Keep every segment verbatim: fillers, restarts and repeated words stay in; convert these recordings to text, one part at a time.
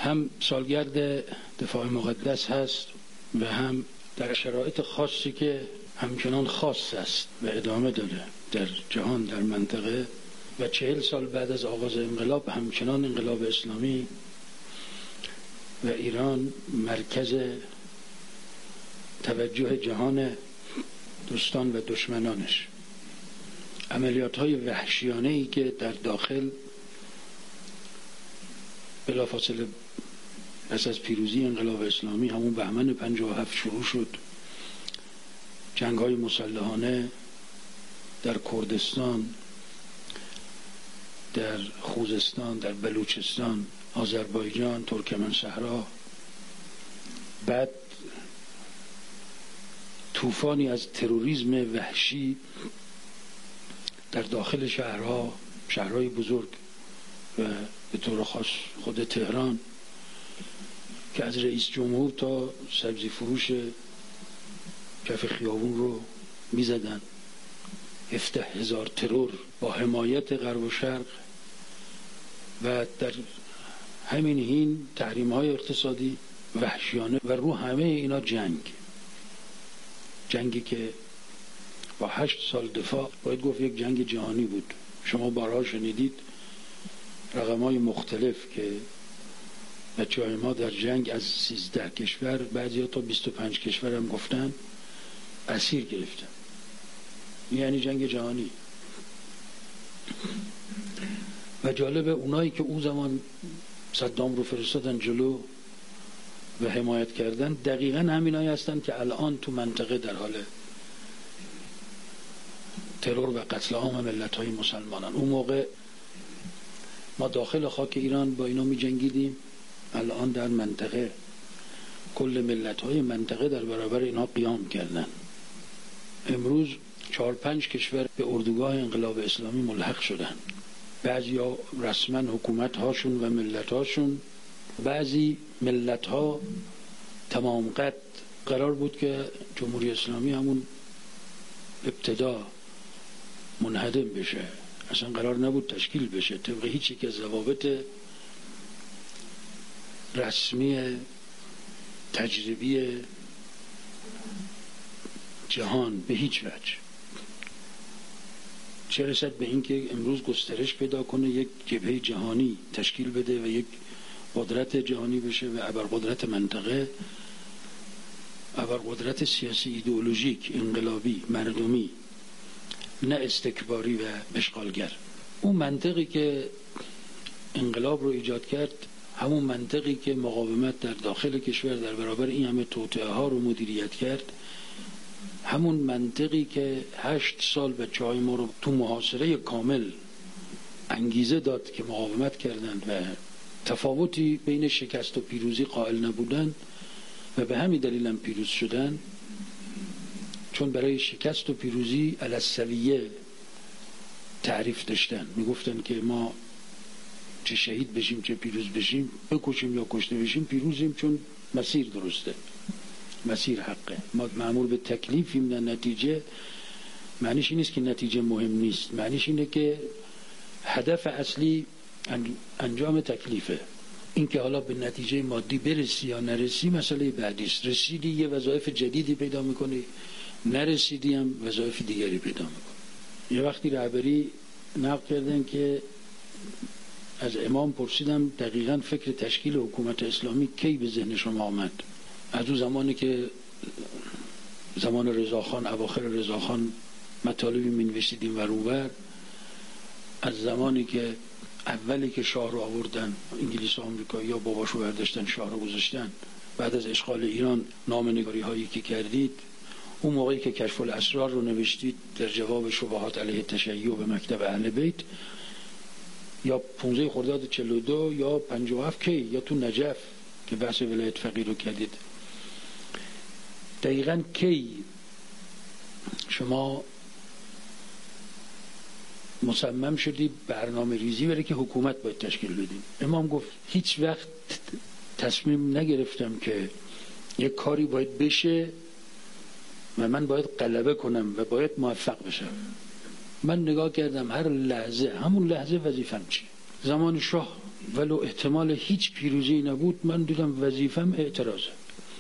هم سالگرد دفاع مقدس هست و هم در شرایط خاصی که همچنان خاص است و ادامه داره در جهان، در منطقه، و چهل سال بعد از آغاز انقلاب همچنان انقلاب اسلامی و ایران مرکز توجه جهان دوستان و دشمنانش. عملیات‌های وحشیانه‌ای که در داخل بلافاصله پس از پیروزی انقلاب اسلامی همون بهمن پنجاه و هفت شروع شد. جنگ‌های مسلحانه در کردستان، در خوزستان، در بلوچستان، آذربایجان، ترکمن صحرا، بعد طوفانی از تروریسم وحشی در داخل شهرها، شهرهای بزرگ و به طور خاص خود تهران که از رئیس جمهور تا سبزی فروش کف خیابون رو می زدن. هفده هزار ترور با حمایت غرب و شرق و در همین حین تحریم های اقتصادی وحشیانه و رو همه اینا جنگ جنگی که با هشت سال دفاع باید گفت یک جنگ جهانی بود. شما بارها شنیدید رقم های مختلف که بچه های ما در جنگ از سیزده کشور، بعضی ها تا بیست و پنج کشور هم گفتن اسیر گرفتن. یعنی جنگ جهانی. و جالبه اونایی که اون زمان صدام رو فرستادن جلو و حمایت کردن دقیقا همینایی هستن که الان تو منطقه در حال ترور و قتل عام ملت‌های مسلمانان. اون موقع ما داخل خاک ایران با اینا می جنگیدیم، الان در منطقه کل ملت‌های منطقه در برابر اینا قیام کردن. امروز چهار پنج کشور به اردوگاه انقلاب اسلامی ملحق شدن. بعضی ها رسما حکومت هاشون و ملت هاشون، بعضی ملت ها تمام قد. قرار بود که جمهوری اسلامی همون ابتدا منهدم بشه، اصلا قرار نبود تشکیل بشه طبق هیچ یک از ضوابط رسمی تجربی جهان به هیچ وجه. چه رسد به این که امروز گسترش پیدا کنه، یک جبهه جهانی تشکیل بده و یک قدرت جهانی بشه و ابرقدرت منطقه، ابرقدرت سیاسی، ایدئولوژیک، انقلابی، مردمی، نه استکباری و اشغالگر. اون منطقی که انقلاب رو ایجاد کرد همون منطقی که مقاومت در داخل کشور در برابر این همه توطئه ها رو مدیریت کرد، همون منطقی که هشت سال بچه های ما رو تو محاصره کامل انگیزه داد که مقاومت کردند و تفاوتی بین شکست و پیروزی قائل نبودند و به همین دلیل هم پیروز شدن، چون برای شکست و پیروزی علی السویه تعریف داشتن. میگفتن که ما چه شهید بشیم چه پیروز بشیم، بکشیم یا کشته بشیم پیروزیم، چون مسیر درسته، مسیر حقه. ما مأمور به تکلیفیم، نه نتیجه. معنیش این نیست که نتیجه مهم نیست، معنیش اینه که هدف اصلی انجام تکلیفه. این که حالا به نتیجه مادی برسی یا نرسی مسئله بعدی است. رسیدی یه وظایف جدیدی پیدا میکنی، نرسیدی هم وظایف دیگری پیدا میکنی. یه وقتی رهبری نقل کردن که از امام پرسیدم دقیقاً فکر تشکیل حکومت اسلامی کی به ذهن شما آمد؟ از اون زمانی که زمان رضاخان، اواخر رضاخان مطالبی می نوشتیدیم و روبر، از زمانی که اولی که شاه رو آوردن انگلیس و آمریکایی یا باباشو برداشتن شاه رو گذاشتن، بعد از اشغال ایران نامه‌نگاری هایی که کردید، اون موقعی که کشف الاسرار رو نوشتید در جواب شبهات علیه تشیع به مکتب اهل بیت، یا پانزده خرداد چهل و دو یا پنجاه و هفت کی، یا تو نجف که بحث ولایت فقیه رو کردید، دقیقاً کی شما مصمم شدی برنامه ریزی برای که حکومت باید تشکیل بدیم؟ امام گفت هیچ وقت تصمیم نگرفتم که یک کاری باید بشه و من باید غلبه کنم و باید موفق بشم. من نگاه کردم هر لحظه، همون لحظه وظیفم چیه. زمان شاه ولو احتمال هیچ پیروزی نبود، من دیدم وظیفم اعتراضه.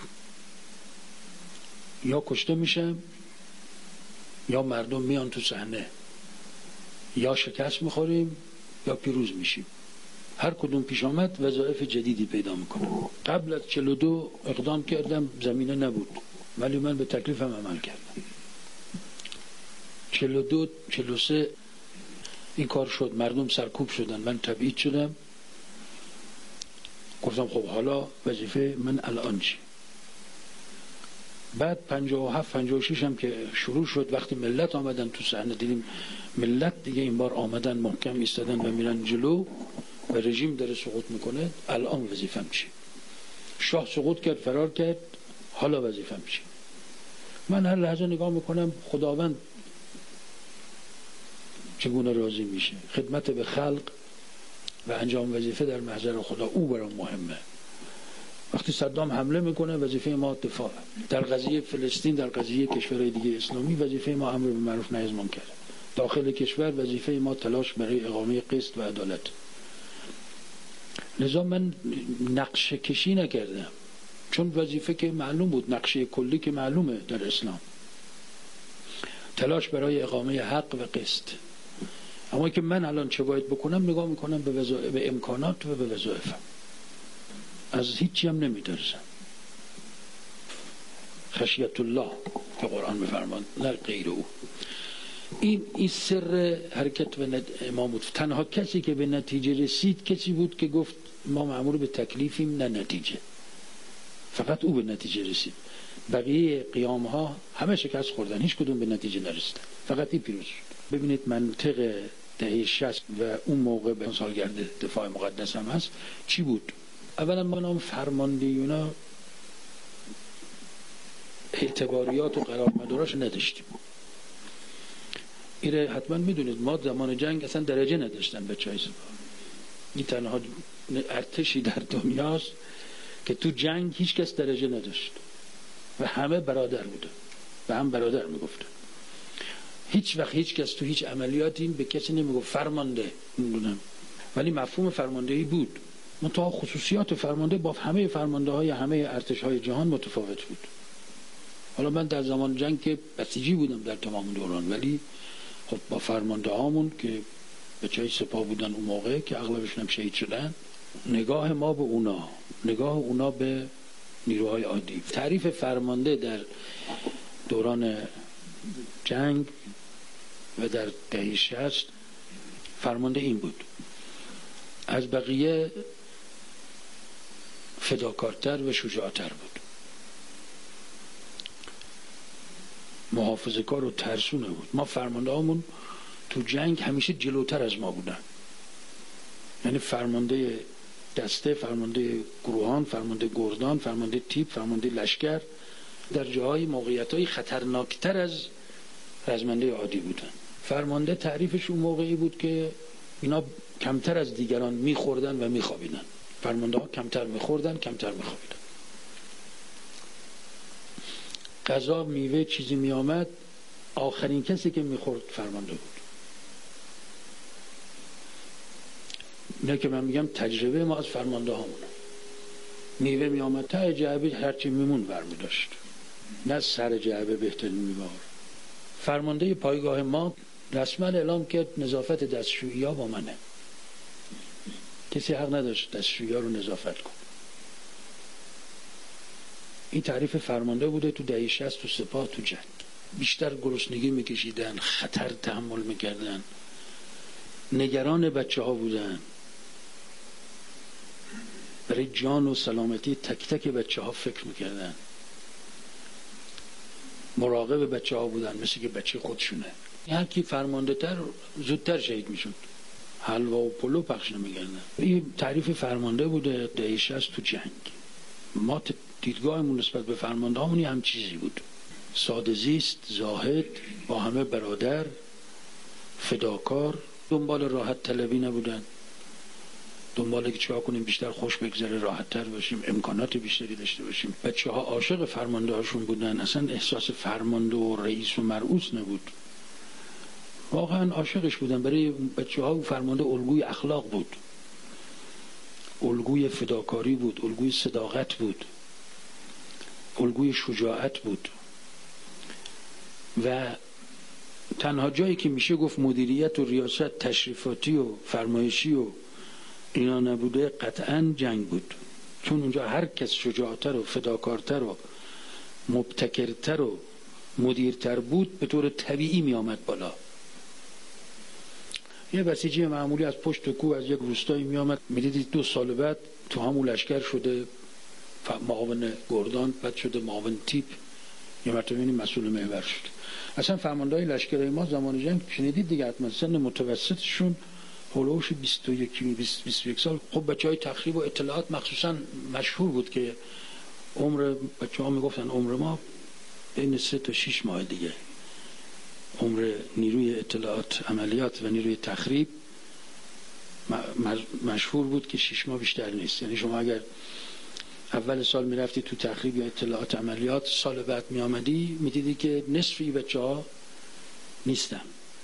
یا کشته میشم یا مردم میان تو صحنه، یا شکست میخوریم یا پیروز میشیم. هر کدوم پیش آمد وظایف جدیدی پیدا میکنه. قبل از چهل و دو اقدام کردم، زمینه نبود، ولی من به تکلیفم عمل کردم. چهل و دو چهل و سه این کار شد، مردم سرکوب شدن، من تبعید شدم. گفتم خب حالا وظیفه من الان چی؟ بعد پنجاه و هفت پنجاه و شش هم که شروع شد، وقتی ملت آمدن تو صحنه، دیدیم ملت دیگه این بار آمدن محکم ایستادن و میرن جلو و رژیم داره سقوط میکنه. الان وظیفم چی؟ شاه سقوط کرد، فرار کرد، حالا وظیفم چی؟ من هر لحظه نگاه میکنم خداوند چگونه راضی میشه. خدمت به خلق و انجام وظیفه در محضر خدا، او برام مهمه. وقتی صدام حمله میکنه وظیفه ما دفاع. در قضیه فلسطین، در قضیه کشورهای دیگه اسلامی، وظیفه ما امر به معروف نهی از منکر. داخل کشور وظیفه ما تلاش برای اقامه قسط و عدالت. لذا من نقشه کشی نکردم، چون وظیفه که معلوم بود، نقشه کلی که معلومه در اسلام، تلاش برای اقامه حق و قسط. اما که من الان چه باید بکنم، نگاه میکنم به, وظایف، به امکانات و به وظایفم. از هیچی هم نمیدرسم. خشیت الله که قرآن میفرماد، نه غیر او. این این سر حرکت به امام بود. تنها کسی که به نتیجه رسید کسی بود که گفت ما مأمور به تکلیفیم نه نتیجه. فقط او به نتیجه رسید. بقیه قیام ها همه شکست خوردن، هیچ کدوم به نتیجه نرسیدن، فقط این پیروز شد. ببینید منطق دهه شصت و اون موقع به سالگرد دفاع مقدس هم هست چی بود؟ اولا ما نام فرماندهیونا اعتباریات و قرارمداراش نداشتیم. ایره حتما میدونید ما زمان جنگ اصلا درجه نداشتن بچهای سپاه. این تنها ارتشی در دنیاست که تو جنگ هیچ کس درجه نداشت و همه برادر بودن و هم برادر میگفتن. هیچ وقت هیچ کس تو هیچ عملیاتی به کسی نمیگفت فرمانده، میدونم، ولی مفهوم فرماندهی بود. منتها خصوصیات فرمانده با همه فرمانده های همه ارتش های جهان متفاوت بود. حالا من در زمان جنگ که بسیجی بودم در تمام دوران، ولی خب با فرمانده هامون که بچهای سپاه بودن اون موقع که اغلبشون هم شهید شدن، نگاه ما به اونا، نگاه اونا به نیروهای عادی. تعریف فرمانده در دوران جنگ و در دهه شصت، فرمانده این بود: از بقیه فداکارتر و شجاعتر بود، محافظه کار و ترسونه بود. ما فرمانده هامون تو جنگ همیشه جلوتر از ما بودن، یعنی فرمانده دسته، فرمانده گروهان، فرمانده گردان، فرمانده تیپ، فرمانده لشکر در جاهای موقعیت‌های خطرناکتر از رزمنده عادی بودن. فرمانده تعریفش اون موقعی بود که اینا کمتر از دیگران میخوردن و میخوابیدن. فرمانده ها کمتر میخوردن، کمتر میخوابیدن. غذا، میوه، چیزی میآمد، آخرین کسی که میخورد فرمانده بود. نه که من میگم تجربه ما از فرمانده هامونه. میوه میآمد ته جعبه، هرچی میمون برمی داشت، نه سر جعبه بهترین میوه. فرمانده پایگاه ما رسما اعلام کرد نظافت دستشویی ها با منه. کسی حق نداشت دستشویی ها رو نظافت کن. این تعریف فرمانده بوده تو دهه شصت تو سپاه. تو جنگ بیشتر گرسنگی میکشیدن، خطر تحمل میکردن، نگران بچه ها بودن، برای جان و سلامتی تک تک بچه ها فکر میکردن، مراقب بچه ها بودن مثل که بچه خودشونه. هر کی فرمانده تر زودتر شهید میشد، حلوا و پلو پخش نمیکردن. این تعریف فرمانده بوده دهه شصت تو جنگ. ما دیدگاهمون نسبت به فرمانده همونی هم چیزی بود: ساده زیست، زاهد، با همه برادر، فداکار، دنبال راحت طلبی نبودن، دنبال که چیکار کنیم بیشتر خوش بگذره، راحت تر باشیم، امکانات بیشتری داشته باشیم. بچه ها عاشق فرمانده هاشون بودن، اصلا احساس فرمانده و رئیس و مرئوس نبود، واقعا عاشقش بودن. برای بچه ها فرمانده الگوی اخلاق بود. الگوی فداکاری بود، الگوی صداقت بود، الگوی شجاعت بود. و تنها جایی که میشه گفت مدیریت و ریاست تشریفاتی و فرمایشی و اینا نبوده قطعا جنگ بود، چون اونجا هر کس شجاعتر و فداکارتر و مبتکرتر و مدیرتر بود به طور طبیعی می آمد بالا. یه بسیجی معمولی از پشت کوه از یک روستایی می آمد، می دیدید دو سال بعد تو همون لشکر شده معاون گردان، بعد شده معاون تیپ، یه مرتبه مسئول محور شد. اصلا فرماندهای لشکر ما زمان جنگ شنیدید دیگه، حتما سن متوسطشون هولوش بیست و یک بیست و یک سال. خب بچهای تخریب و اطلاعات مخصوصا مشهور بود که عمر بچه‌ها میگفتن عمر ما بین سه تا شش ماه دیگه. عمر نیروی اطلاعات عملیات و نیروی تخریب مشهور بود که شش ماه بیشتر نیست. یعنی شما اگر اول سال میرفتی تو تخریب یا اطلاعات عملیات، سال بعد میامدی میدیدی که نصفی بچه‌ها نیستن،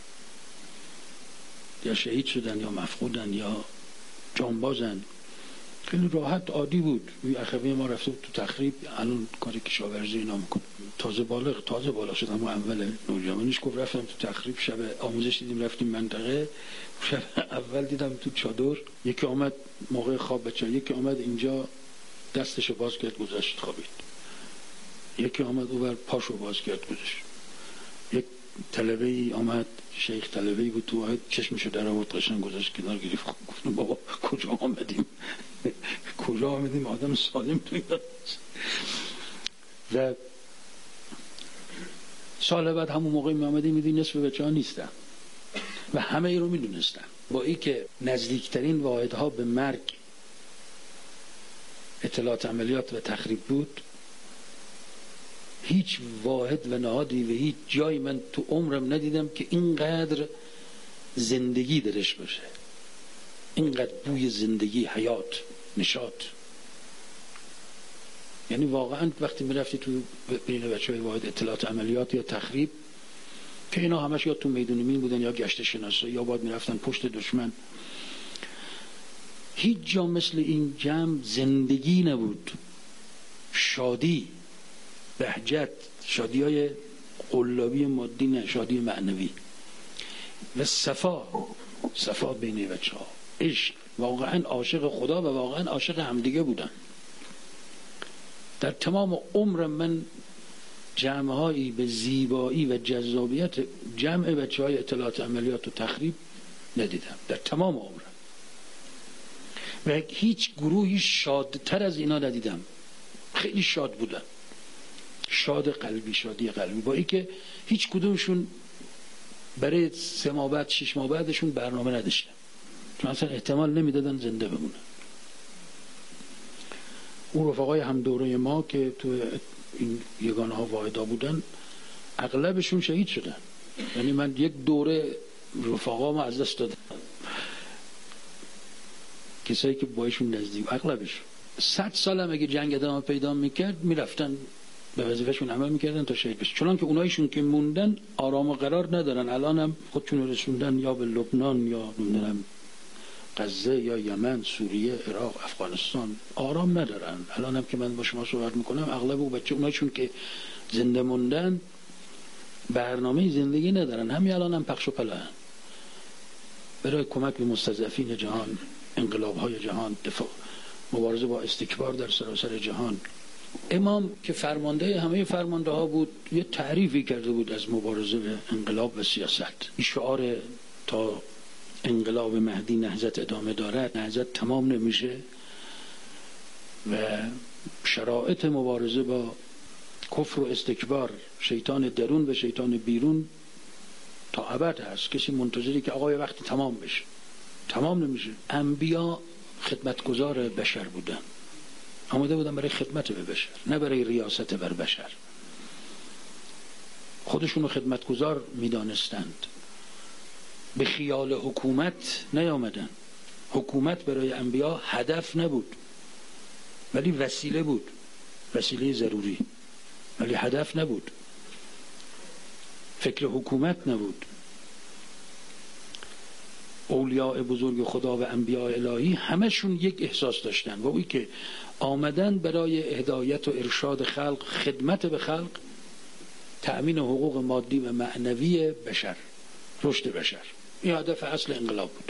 یا شهید شدن یا مفقودن یا جانبازن. خیلی راحت عادی بود. اخوی ما رفته تو تخریب، الان کاری کشاورزی اینا میکنه، تازه بالغ تازه بالا شدم و اول نوجوانیش گفت رفتم تو تخریب، شب آموزش دیدیم رفتیم منطقه، شب اول دیدم تو چادر یکی آمد موقع خواب بچه، یکی آمد اینجا دستشو باز کرد گذاشت خوابید، یکی آمد اوور پاشو باز کرد گذاشت، یک طلبه ای آمد شیخ طلبه ای بود تو چشمشو در آورد قشنگ گذاشت کنار گرفت. گفتم بابا کجا آمدیم کجا آمدیم آدم سالم تو اینا. و سال بعد همون موقع می آمدیم میدونی نصف بچه ها نیستن و همه ای رو می دونستن. با ای که نزدیکترین واحدها به مرگ اطلاعات عملیات و تخریب بود، هیچ واحد و نهادی و هیچ جایی من تو عمرم ندیدم که اینقدر زندگی درش باشه، اینقدر بوی زندگی، حیات، نشاط. یعنی واقعا وقتی میرفتی تو بین بچه های واحد اطلاعات عملیات یا تخریب که اینا همش یا تو میدون مین بودن یا گشت شناسا یا باید میرفتن پشت دشمن، هیچ جا مثل این جمع زندگی نبود، شادی، بهجت، شادی های قلابی مادی نه، شادی معنوی و صفا، صفا بین بچه ها، عشق، واقعا عاشق خدا و واقعا عاشق همدیگه بودن. در تمام عمرم من جمعهایی به زیبایی و جذابیت جمع بچه های اطلاعات عملیات و تخریب ندیدم در تمام عمرم و هیچ گروهی شادتر از اینا ندیدم. خیلی شاد بودن، شاد قلبی، شادی قلبی، با اینکه هیچ کدومشون برای سه ماه بعد شش ماه بعدشون برنامه نداشتن، چون اصلا احتمال نمیدادن زنده بمونن. اون رفقای هم دوره ما که تو این یگانه ها واحدا بودن اغلبشون شهید شدن. یعنی من یک دوره رفقامو از دست دادم، کسایی که بایشون نزدیک، اغلبشون. صد سال هم اگه جنگ ادامه پیدا میکرد میرفتن به وظیفهشون عمل میکردن تا شهید بشن، چون که اونایشون که موندن آرام و قرار ندارن. الان هم خودشون رسوندن یا به لبنان یا نمیدونم غزه یا یمن، سوریه، عراق، افغانستان، آرام ندارن. الان هم که من با شما صحبت میکنم اغلب اون بچه اونایشون که زنده موندن برنامه زندگی ندارن، همین الان هم پخش و پلاهن برای کمک به مستضعفین جهان، انقلاب‌های جهان، دفاع، مبارزه با استکبار در سراسر جهان. امام که فرمانده همه فرمانده ها بود یه تعریفی کرده بود از مبارزه به انقلاب و سیاست. این شعار تا انقلاب مهدی نهضت ادامه دارد، نهضت تمام نمیشه و شرایط مبارزه با کفر و استکبار، شیطان درون و شیطان بیرون تا ابد هست. کسی منتظری که آقای وقتی تمام بشه، تمام نمیشه. انبیا خدمتگزار بشر بودن، آماده بودن برای خدمت به بشر، نه برای ریاست بر بشر. خودشونو خدمتگزار میدانستند، به خیال حکومت نیامدن. حکومت برای انبیا هدف نبود ولی وسیله بود، وسیله ضروری، ولی هدف نبود، فکر حکومت نبود. اولیاء بزرگ خدا و انبیاء الهی همشون یک احساس داشتن و اوی که آمدن برای هدایت و ارشاد خلق، خدمت به خلق، تأمین حقوق مادی و معنوی بشر، رشد بشر. این هدف اصل انقلاب بود.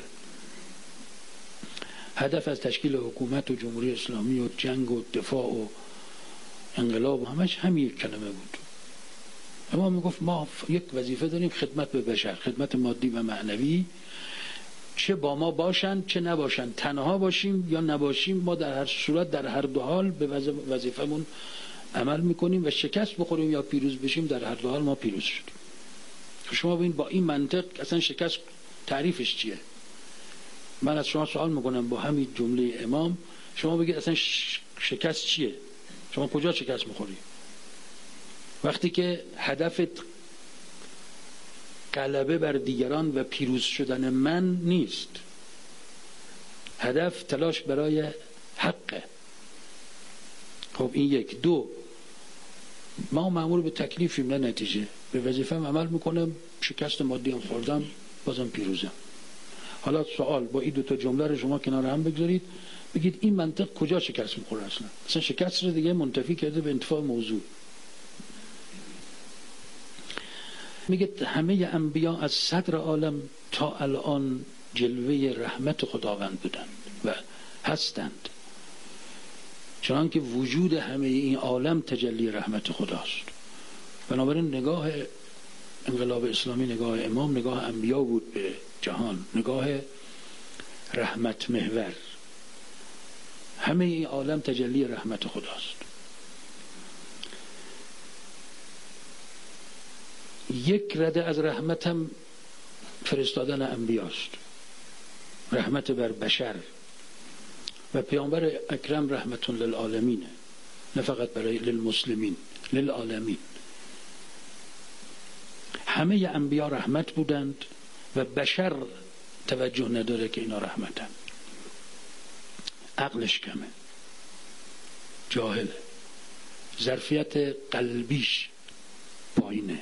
هدف از تشکیل حکومت و جمهوری اسلامی و جنگ و دفاع و انقلاب و همش همین یک کلمه بود. امام میگفت ما یک وظیفه داریم، خدمت به بشر، خدمت مادی و معنوی، چه با ما باشن چه نباشن، تنها باشیم یا نباشیم، ما در هر صورت در هر دو حال به وظیفمون عمل میکنیم و شکست بخوریم یا پیروز بشیم در هر دو حال ما پیروز شدیم. شما ببین با این منطق اصلا شکست تعریفش چیه؟ من از شما سوال میکنم با همین جمله امام شما بگید اصلا شکست چیه؟ شما کجا شکست میخوری؟ وقتی که هدفت غلبه بر دیگران و پیروز شدن من نیست، هدف تلاش برای حقه. خب این یک. دو، ما مأمور به تکلیفیم نه نتیجه. به وظیفه‌ام عمل میکنم، شکست مادی هم خوردم بازم پیروزم. حالا سوال با این دو تا جمله رو شما کنار هم بگذارید، بگید این منطق کجا شکست میخوره؟ اصلا اصلا شکست رو دیگه منتفی کرده به انتفاع موضوع. میگه همه انبیا از صدر عالم تا الان جلوه رحمت خداوند بودند و هستند، چنان که وجود همه این عالم تجلی رحمت خداست. بنابراین نگاه انقلاب اسلامی، نگاه امام، نگاه انبیا بود به جهان، نگاه رحمت محور. همه این عالم تجلی رحمت خداست. یک رده از رحمت هم فرستادن انبیاست، رحمت بر بشر، و پیامبر اکرم رحمت للعالمینه، نه فقط برای للمسلمین، للعالمین. همه انبیا رحمت بودند و بشر توجه نداره که اینا رحمتن. عقلش کمه، جاهله، ظرفیت قلبیش پایینه.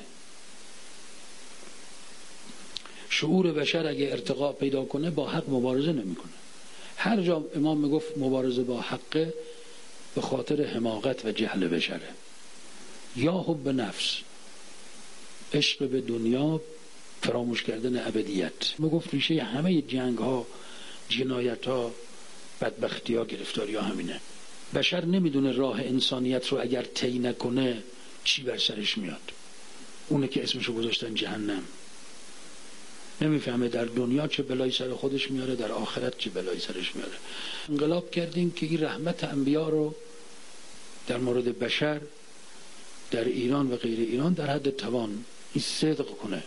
شعور بشر اگه ارتقا پیدا کنه با حق مبارزه نمیکنه. هر جا امام میگفت مبارزه با حق به خاطر حماقت و جهل بشره. یا حب نفس، عشق به دنیا، فراموش کردن ابدیت. میگفت ریشه همه جنگ ها، جنایت ها، بدبختی ها، گرفتاری ها همینه. بشر نمیدونه راه انسانیت رو اگر طی نکنه چی بر سرش میاد. اونه که اسمشو گذاشتن جهنم. نمیفهمه در دنیا چه بلایی سر خودش میاره، در آخرت چه بلایی سرش میاره. انقلاب کردیم که این رحمت انبیا رو در مورد بشر در ایران و غیر ایران در حد توان این صدق کنه.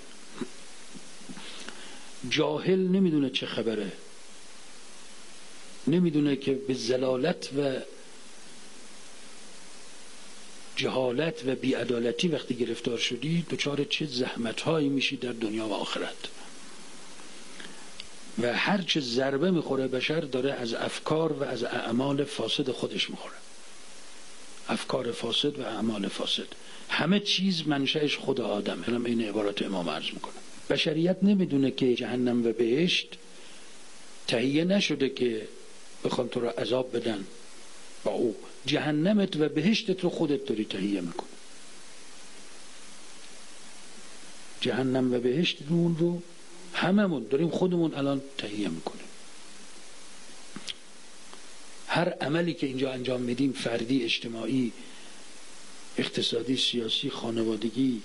جاهل نمیدونه چه خبره، نمیدونه که به ضلالت و جهالت و بیعدالتی وقتی گرفتار شدی دچار چه زحمت‌هایی میشی در دنیا و آخرت. و هر چه ضربه میخوره بشر داره از افکار و از اعمال فاسد خودش میخوره. افکار فاسد و اعمال فاسد، همه چیز منشأش خود آدمه. هم این عبارات امام عرض میکنه. بشریت نمیدونه که جهنم و بهشت تهیه نشده که بخوان تو رو عذاب بدن با او. جهنمت و بهشتت رو خودت داری تهیه میکنه. جهنم و بهشتمون رو هممون داریم خودمون الان تهیه میکنیم. هر عملی که اینجا انجام میدیم، فردی، اجتماعی، اقتصادی، سیاسی، خانوادگی،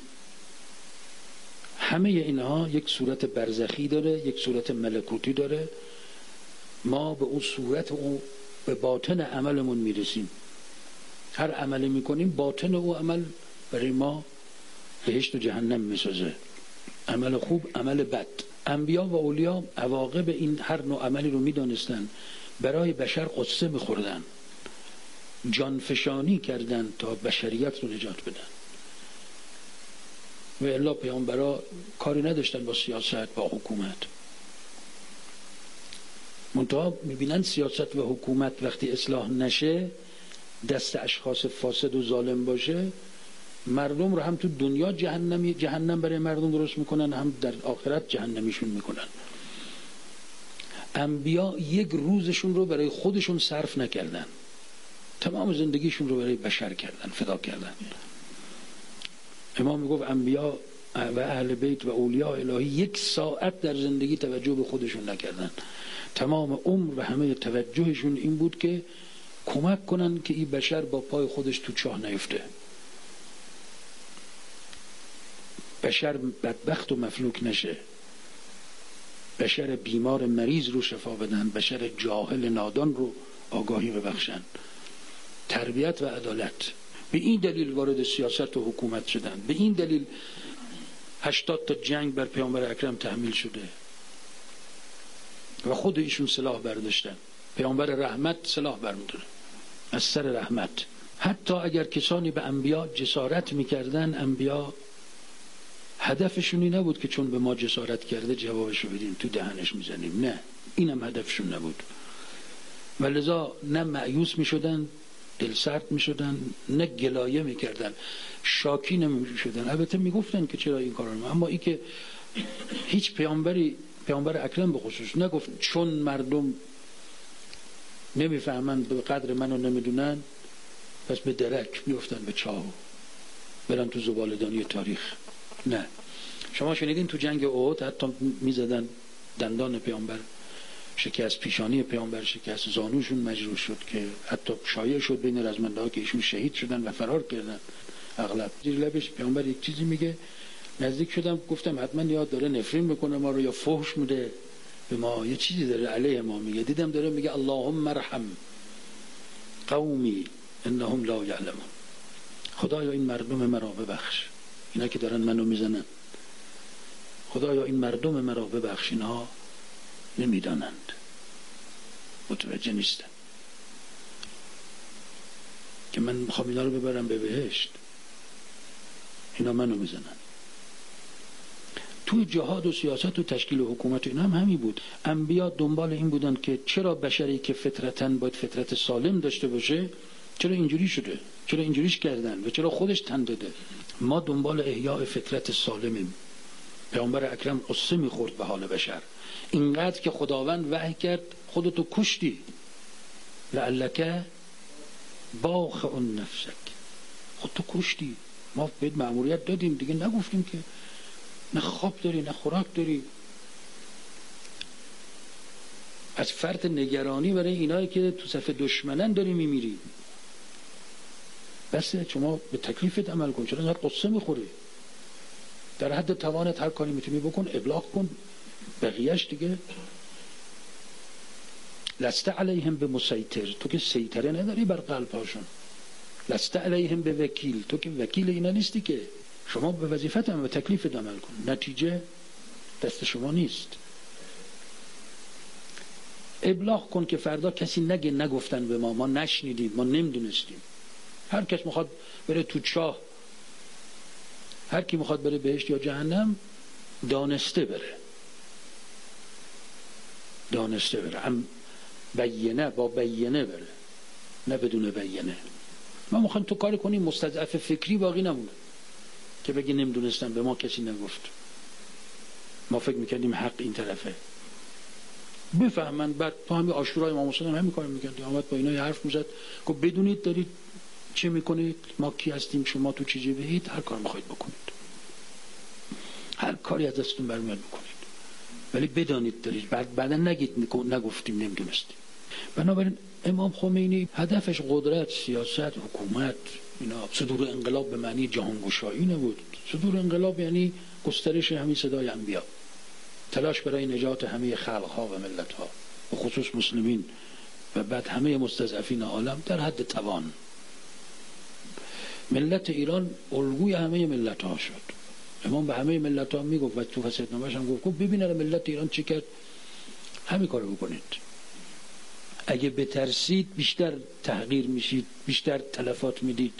همه اینها یک صورت برزخی داره، یک صورت ملکوتی داره. ما به اون صورت، اون به باطن عملمون میرسیم. هر عملی میکنیم باطن او عمل برای ما بهشت و جهنم میسازه. عمل خوب، عمل بد. انبیا و اولیا عواقب این هر نوع عملی رو میدانستن، برای بشر قصه میخوردن، جانفشانی کردن تا بشریت رو نجات بدن. و الا پیامبرا کاری نداشتن با سیاست، با حکومت. منتها میبینن سیاست و حکومت وقتی اصلاح نشه، دست اشخاص فاسد و ظالم باشه، مردم رو هم تو دنیا جهنمی جهنم برای مردم درست میکنن، هم در آخرت جهنمیشون میکنن. انبیا یک روزشون رو برای خودشون صرف نکردن، تمام زندگیشون رو برای بشر کردن، فدا کردن. امام میگفت انبیا و اهل بیت و اولیاء الهی یک ساعت در زندگی توجه به خودشون نکردن، تمام عمر و همه توجهشون این بود که کمک کنن که این بشر با پای خودش تو چاه نیفته، بشر بدبخت و مفلوک نشه، بشر بیمار مریض رو شفا بدن، بشر جاهل نادان رو آگاهی ببخشن. تربیت و عدالت. به این دلیل وارد سیاست و حکومت شدن، به این دلیل هشتاد تا جنگ بر پیامبر اکرم تحمیل شده و خود ایشون سلاح برداشتن. پیامبر رحمت سلاح برمی‌داره از سر رحمت. حتی اگر کسانی به انبیا جسارت میکردن، انبیا هدفشونی نبود که چون به ما جسارت کرده جوابشو بدیم تو دهنش میزنیم، نه، اینم هدفشون نبود. و لذا نه مایوس میشدن، دل سرد میشدن، نه گلایه میکردن، شاکی نمیشدن. البته میگفتن که چرا این کارو، اما ای که هیچ پیامبری، پیامبر اکرم به خصوص، نگفت چون مردم نمیفهمن به قدر منو نمیدونن پس به درک بیفتن به چاه برن تو زباله‌دانی تاریخ. نه، شما شنیدین تو جنگ احد حتی میزدن دندان پیامبر شکست، پیشانی پیامبر شکست، زانوشون مجروح شد که حتی شایع شد بین رزمنده ها که ایشون شهید شدن و فرار کردن. اغلب زیر لبش پیامبر یک چیزی میگه، نزدیک شدم گفتم حتما یاد داره نفرین میکنه ما رو یا فحش میده به ما، یه چیزی داره علیه ما میگه. دیدم داره میگه اللهم ارحم قومی انهم لا یعلمون. خدایا این مردم مرا ببخش، اینا که دارن منو میزنن، خدایا این مردم مرا ببخش، اینها نمیدانند، متوجه نیستن که من میخوام اینا رو ببرم به بهشت، اینا منو میزنن. توی جهاد و سیاست و تشکیل و حکومت اینا هم همین بود. انبیا دنبال این بودن که چرا بشری که فطرتاً باید فطرت سالم داشته باشه چرا اینجوری شده، چرا اینجوریش کردن و چرا خودش تن داده. ما دنبال احیاء فطرت سالمیم. پیامبر اکرم قصه میخورد به حال بشر، اینقدر که خداوند وحی کرد خودتو کشتی، لعلک باخع نفسک، خودتو کشتی، ما بهت مأموریت دادیم دیگه، نگفتیم که نه خواب داری نه خوراک داری. از فرط نگرانی برای اینایی که تو صف دشمنن داری میمیری. بس شما به تکلیفت عمل کن، چرا اینقدر قصه میخوری؟ در حد توانت هر کاری میتونی بکن، ابلاغ کن، بقیهش دیگه لست علیهم به مسیطر، تو که سیطره نداری بر قلبهاشون. لست علیهم به وکیل، تو که وکیل اینا نیستی که. شما به وظیفت هم به تکلیفت عمل کن، نتیجه دست شما نیست. ابلاغ کن که فردا کسی نگه نگفتن به ما، ما نشنیدیم، ما نمیدونستیم. هر کس میخواد بره تو چاه، هر کی میخواد بره بهشت یا جهنم دانسته بره، دانسته بره، هم بینه با بینه بره، نه بدون بینه. ما میخوایم تو کار کنیم مستضعف فکری باقی نمونه که بگی نمیدونستم، به ما کسی نگفت، ما فکر میکردیم حق این طرفه. بفهمن. بعد تو همین عاشورای امام حسین هم همین کارو میکردی، آمد با اینا حرف میزد، گفت بدونید دارید چه میکنید، ما کی هستیم، شما تو چه جبهه‌اید، هر کار میخواید بکنید، هر کاری از دستتون برمیاد بکنید، ولی بدانید دارید، بعد بعدا نگید نگفتیم نمیدونستیم. بنابراین امام خمینی هدفش قدرت، سیاست، حکومت، اینا، صدور انقلاب به معنی جهانگشایی نبود. صدور انقلاب یعنی گسترش همین صدای انبیا، تلاش برای نجات همه خلقها و ملتها و خصوص مسلمین و بعد همه مستضعفین عالم در حد توان. ملت ایران الگوی همه ملت ها شد. امام به همه ملت ها میگفت و تو وصیت‌نامه‌اش هم گفت ببینید ملت ایران چی کرد، همین کارو بکنید. اگه بترسید بیشتر تحقیر میشید، بیشتر تلفات میدید.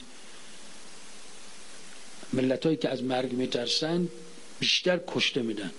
ملت هایی که از مرگ میترسن بیشتر کشته میدن.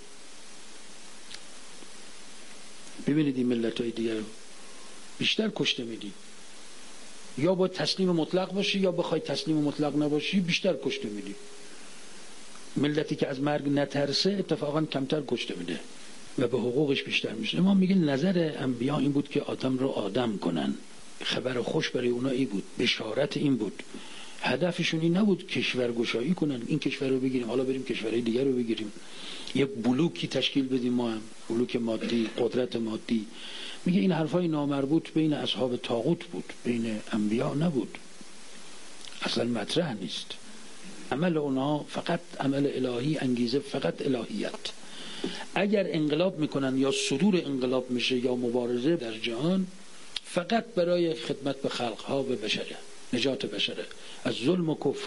ببینید این ملت های دیگر رو بیشتر کشته میدید. یا با تسلیم مطلق باشی یا بخوای تسلیم مطلق نباشی بیشتر کشته میدی. ملتی که از مرگ نترسه اتفاقا کمتر کشته میده. و به حقوقش بیشتر میشه. امام میگه نظر انبیا این بود که آدم رو آدم کنن، خبر خوش برای اونا این بود، بشارت این بود. هدفشون این نبود کشورگشایی کنن، این کشور رو بگیریم حالا بریم کشورهای دیگر رو بگیریم، یک بلوکی تشکیل بدیم، ما هم بلوک مادی، قدرت مادی. میگه این حرفای نامربوط بین اصحاب طاغوت بود، بین انبیا نبود، اصلا مطرح نیست. عمل اونها فقط عمل الهی، انگیزه فقط الهیت. اگر انقلاب میکنن یا صدور انقلاب میشه یا مبارزه در جهان، فقط برای خدمت به خلقها و بشره، نجات بشره از ظلم و کفر.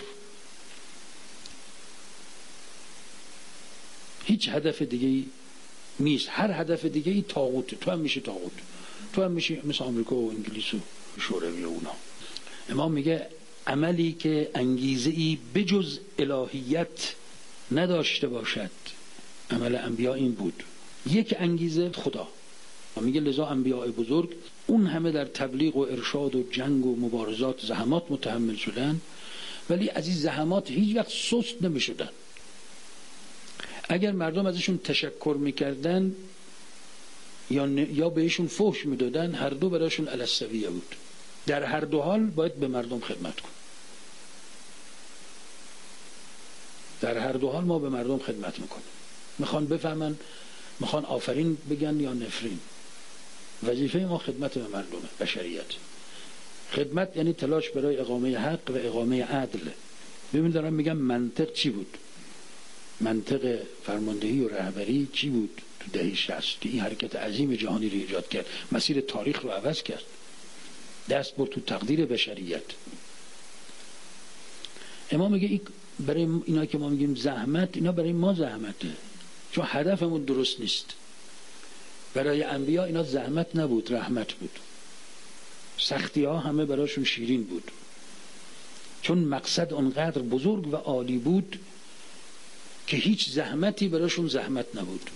هیچ هدف دیگه‌ای نیست. هر هدف دیگه‌ای طاغوت. تو هم میشه طاغوت، تو هم میشه مثل آمریکا و انگلیس و شوروی و اونا. امام میگه عملی که انگیزه‌ای بجز الهیت نداشته باشد، عمل انبیا این بود. یک انگیزه خدا. میگه لذا انبیاء بزرگ اون همه در تبلیغ و ارشاد و جنگ و مبارزات زحمات متحمل شدن، ولی از این زحمات هیچ وقت سست نمی شدن. اگر مردم ازشون تشکر میکردن یا, یا بهشون فحش میدادن، هر دو براشون السویه بود. در هر دو حال باید به مردم خدمت کن. در هر دو حال ما به مردم خدمت میکنیم. میخوان بفهمن، میخوان آفرین بگن یا نفرین. وظیفه ما خدمت به مردم بشریت. خدمت یعنی تلاش برای اقامه حق و اقامه عدل. ببین دارم میگم منطق چی بود؟ منطق فرماندهی و رهبری چی بود تو دهه شصت که این حرکت عظیم جهانی رو ایجاد کرد، مسیر تاریخ رو عوض کرد، دست برد تو تقدیر بشریت. امام میگه این برای اینا که ما میگیم زحمت، اینا برای ما زحمته، چون هدفمون درست نیست. برای انبیا اینا زحمت نبود، رحمت بود. سختی ها همه براشون شیرین بود، چون مقصد اونقدر بزرگ و عالی بود که هیچ زحمتی براشون زحمت نبود.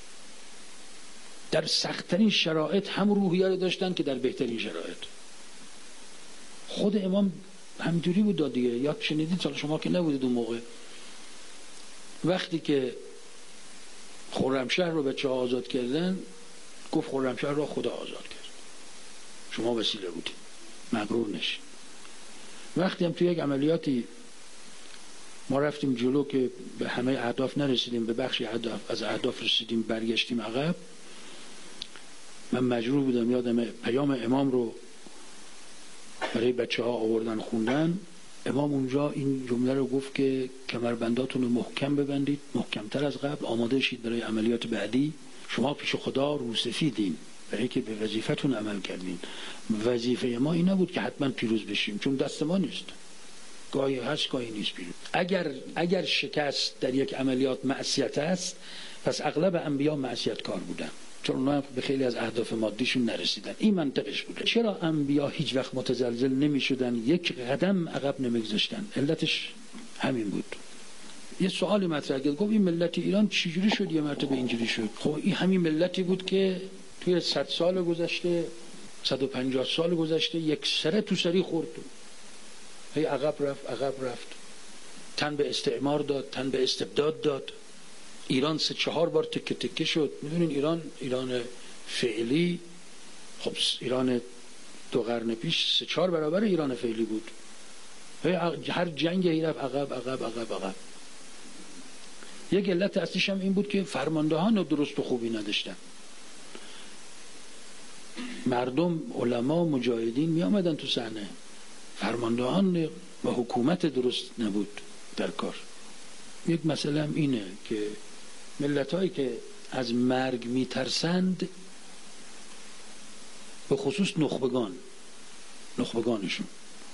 در سخت‌ترین شرایط هم روحیه رو داشتن که در بهترین شرایط. خود امام همینجوری بود دیگه. یا شنیدید، سال شما که نبودید اون موقع، وقتی که خرمشهر رو بچه ها آزاد کردن، گفت خرمشهر رو خدا آزاد کرد، شما وسیله بودید، مغرور نشید. وقتی هم توی یک عملیاتی ما رفتیم جلو که به همه اهداف نرسیدیم، به بخشی اهداف از اهداف رسیدیم، برگشتیم عقب، من مجبور بودم یادم پیام امام رو برای بچه ها آوردن خوندن. امام اونجا این جمله رو گفت که کمربنداتون رو محکم ببندید، محکمتر از قبل، آماده شید برای عملیات بعدی. شما پیش خدا روسفیدین برای که به وظیفتون عمل کردین. وظیفه ما این نبود که حتما پیروز بشیم، چون دست ما نیست، گاهی هست گاهی نیست پیروز. اگر اگر شکست در یک عملیات معصیت است، پس اغلب انبیا معصیت کار بودن، چون اونا به خیلی از اهداف مادیشون نرسیدن. این منطقش بوده. چرا انبیا هیچ وقت متزلزل نمی شدن، یک قدم عقب نمی گذاشتن؟ علتش همین بود. یه سوالی مطرح کرد، گفت این ملت ایران چجوری شد یه مرتبه اینجوری شد؟ خب این همین ملتی بود که توی صد سال گذشته، صد و پنجاه سال گذشته یک سره تو سری خورد، هی عقب رفت عقب رفت، تن به استعمار داد، تن به استبداد داد. ایران سه چهار بار تکه تکه شد. میدونین ایران ایران فعلی، خب ایران دو قرن پیش سه چهار برابر ایران فعلی بود. هر جنگ هی رفت عقب عقب عقب عقب. یک علت اصلیش هم این بود که فرماندهان درست و خوبی نداشتن. مردم، علما، مجاهدین می آمدن تو صحنه، فرماندهان و حکومت درست نبود در کار. یک مسئله هم اینه که ملت‌هایی که از مرگ میترسند، به خصوص نخبگان، نخبگانشون،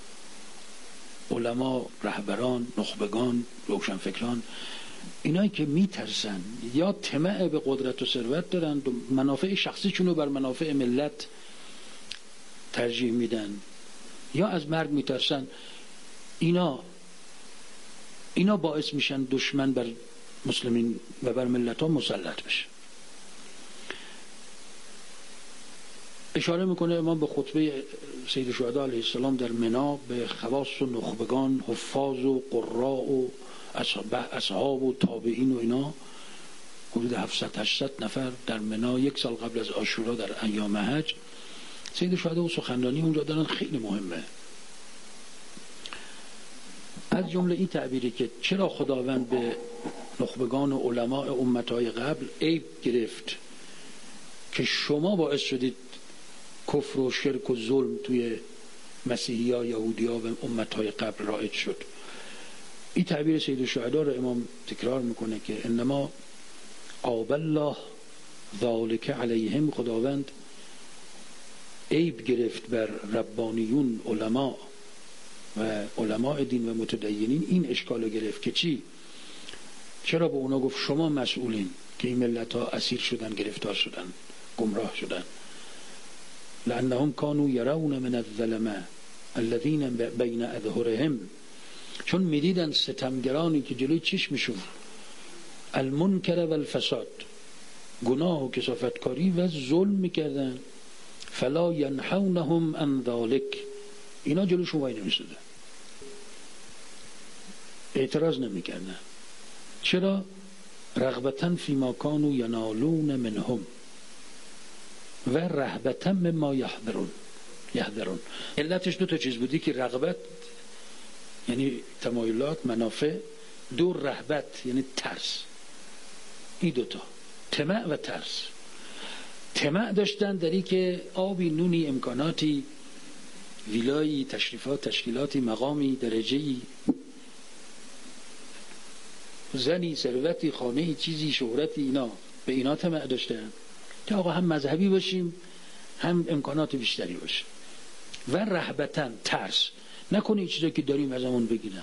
علما، رهبران، نخبگان، روشنفکران، اینایی که میترسن یا طمع به قدرت و ثروت دارند و منافع شخصیشون رو بر منافع ملت ترجیح میدن، یا از مرگ میترسن، اینا اینا باعث میشن دشمن بر مسلمین و بر ملت ها مسلط بشه. اشاره میکنه امام به خطبه سید شهدا علیه السلام در منا به خواص و نخبگان، حفاظ و قراء و اصحاب و تابعین و اینا. حدود هفتصد هشتصد نفر در منی یک سال قبل از عاشورا در ایام حج. سید شهدا و سخنرانی اونجا دارن خیلی مهمه. از جمله این تعبیری که چرا خداوند به نخبگان و علماء امتهای قبل عیب گرفت که شما باعث شدید کفر و شرک و ظلم توی مسیحی ها، یهودی ها و امتهای قبل رایج شد. این تعبیر سید الشهدا رو امام تکرار میکنه که انما آب الله ذالک علیهم، خداوند عیب گرفت بر ربانیون علما و علماء دین و متدینین، این اشکال گرفت که چی؟ چرا به اونا گفت شما مسئولین که این ملت ها اسیر شدن، گرفتار شدن، گمراه شدن؟ لانهم كانوا يرون من الظلمه الذين بين اظهرهم، چون میدیدن ستمگرانی که جلوی چشمشون المنکر و الفساد، گناه و کثافتکاری و ظلم میکردن، فلا ینحونهم عن ذلک، اینا جلوشون وای نمیستدن، اعتراض نمیکردن. چرا؟ رغبتا فیما کانوا ینالون منهم و رهبتا مما یحذرون. یحذرون علتش دو تا چیز بودی که رغبت یعنی تمایلات، منافع، دو رهبت یعنی ترس. این دوتا، طمع و ترس. طمع داشتن در این که آبی، نونی، امکاناتی، ویلایی، تشریفات، تشکیلاتی، مقامی، درجه‌ای، زنی، ثروتی، خانه‌ای، چیزی، شهرتی، اینا، به اینا طمع داشتن که آقا هم مذهبی باشیم هم امکانات بیشتری باشه. و رهبتن، ترس، نکنه این چیزایی که داریم ازمون بگیرن،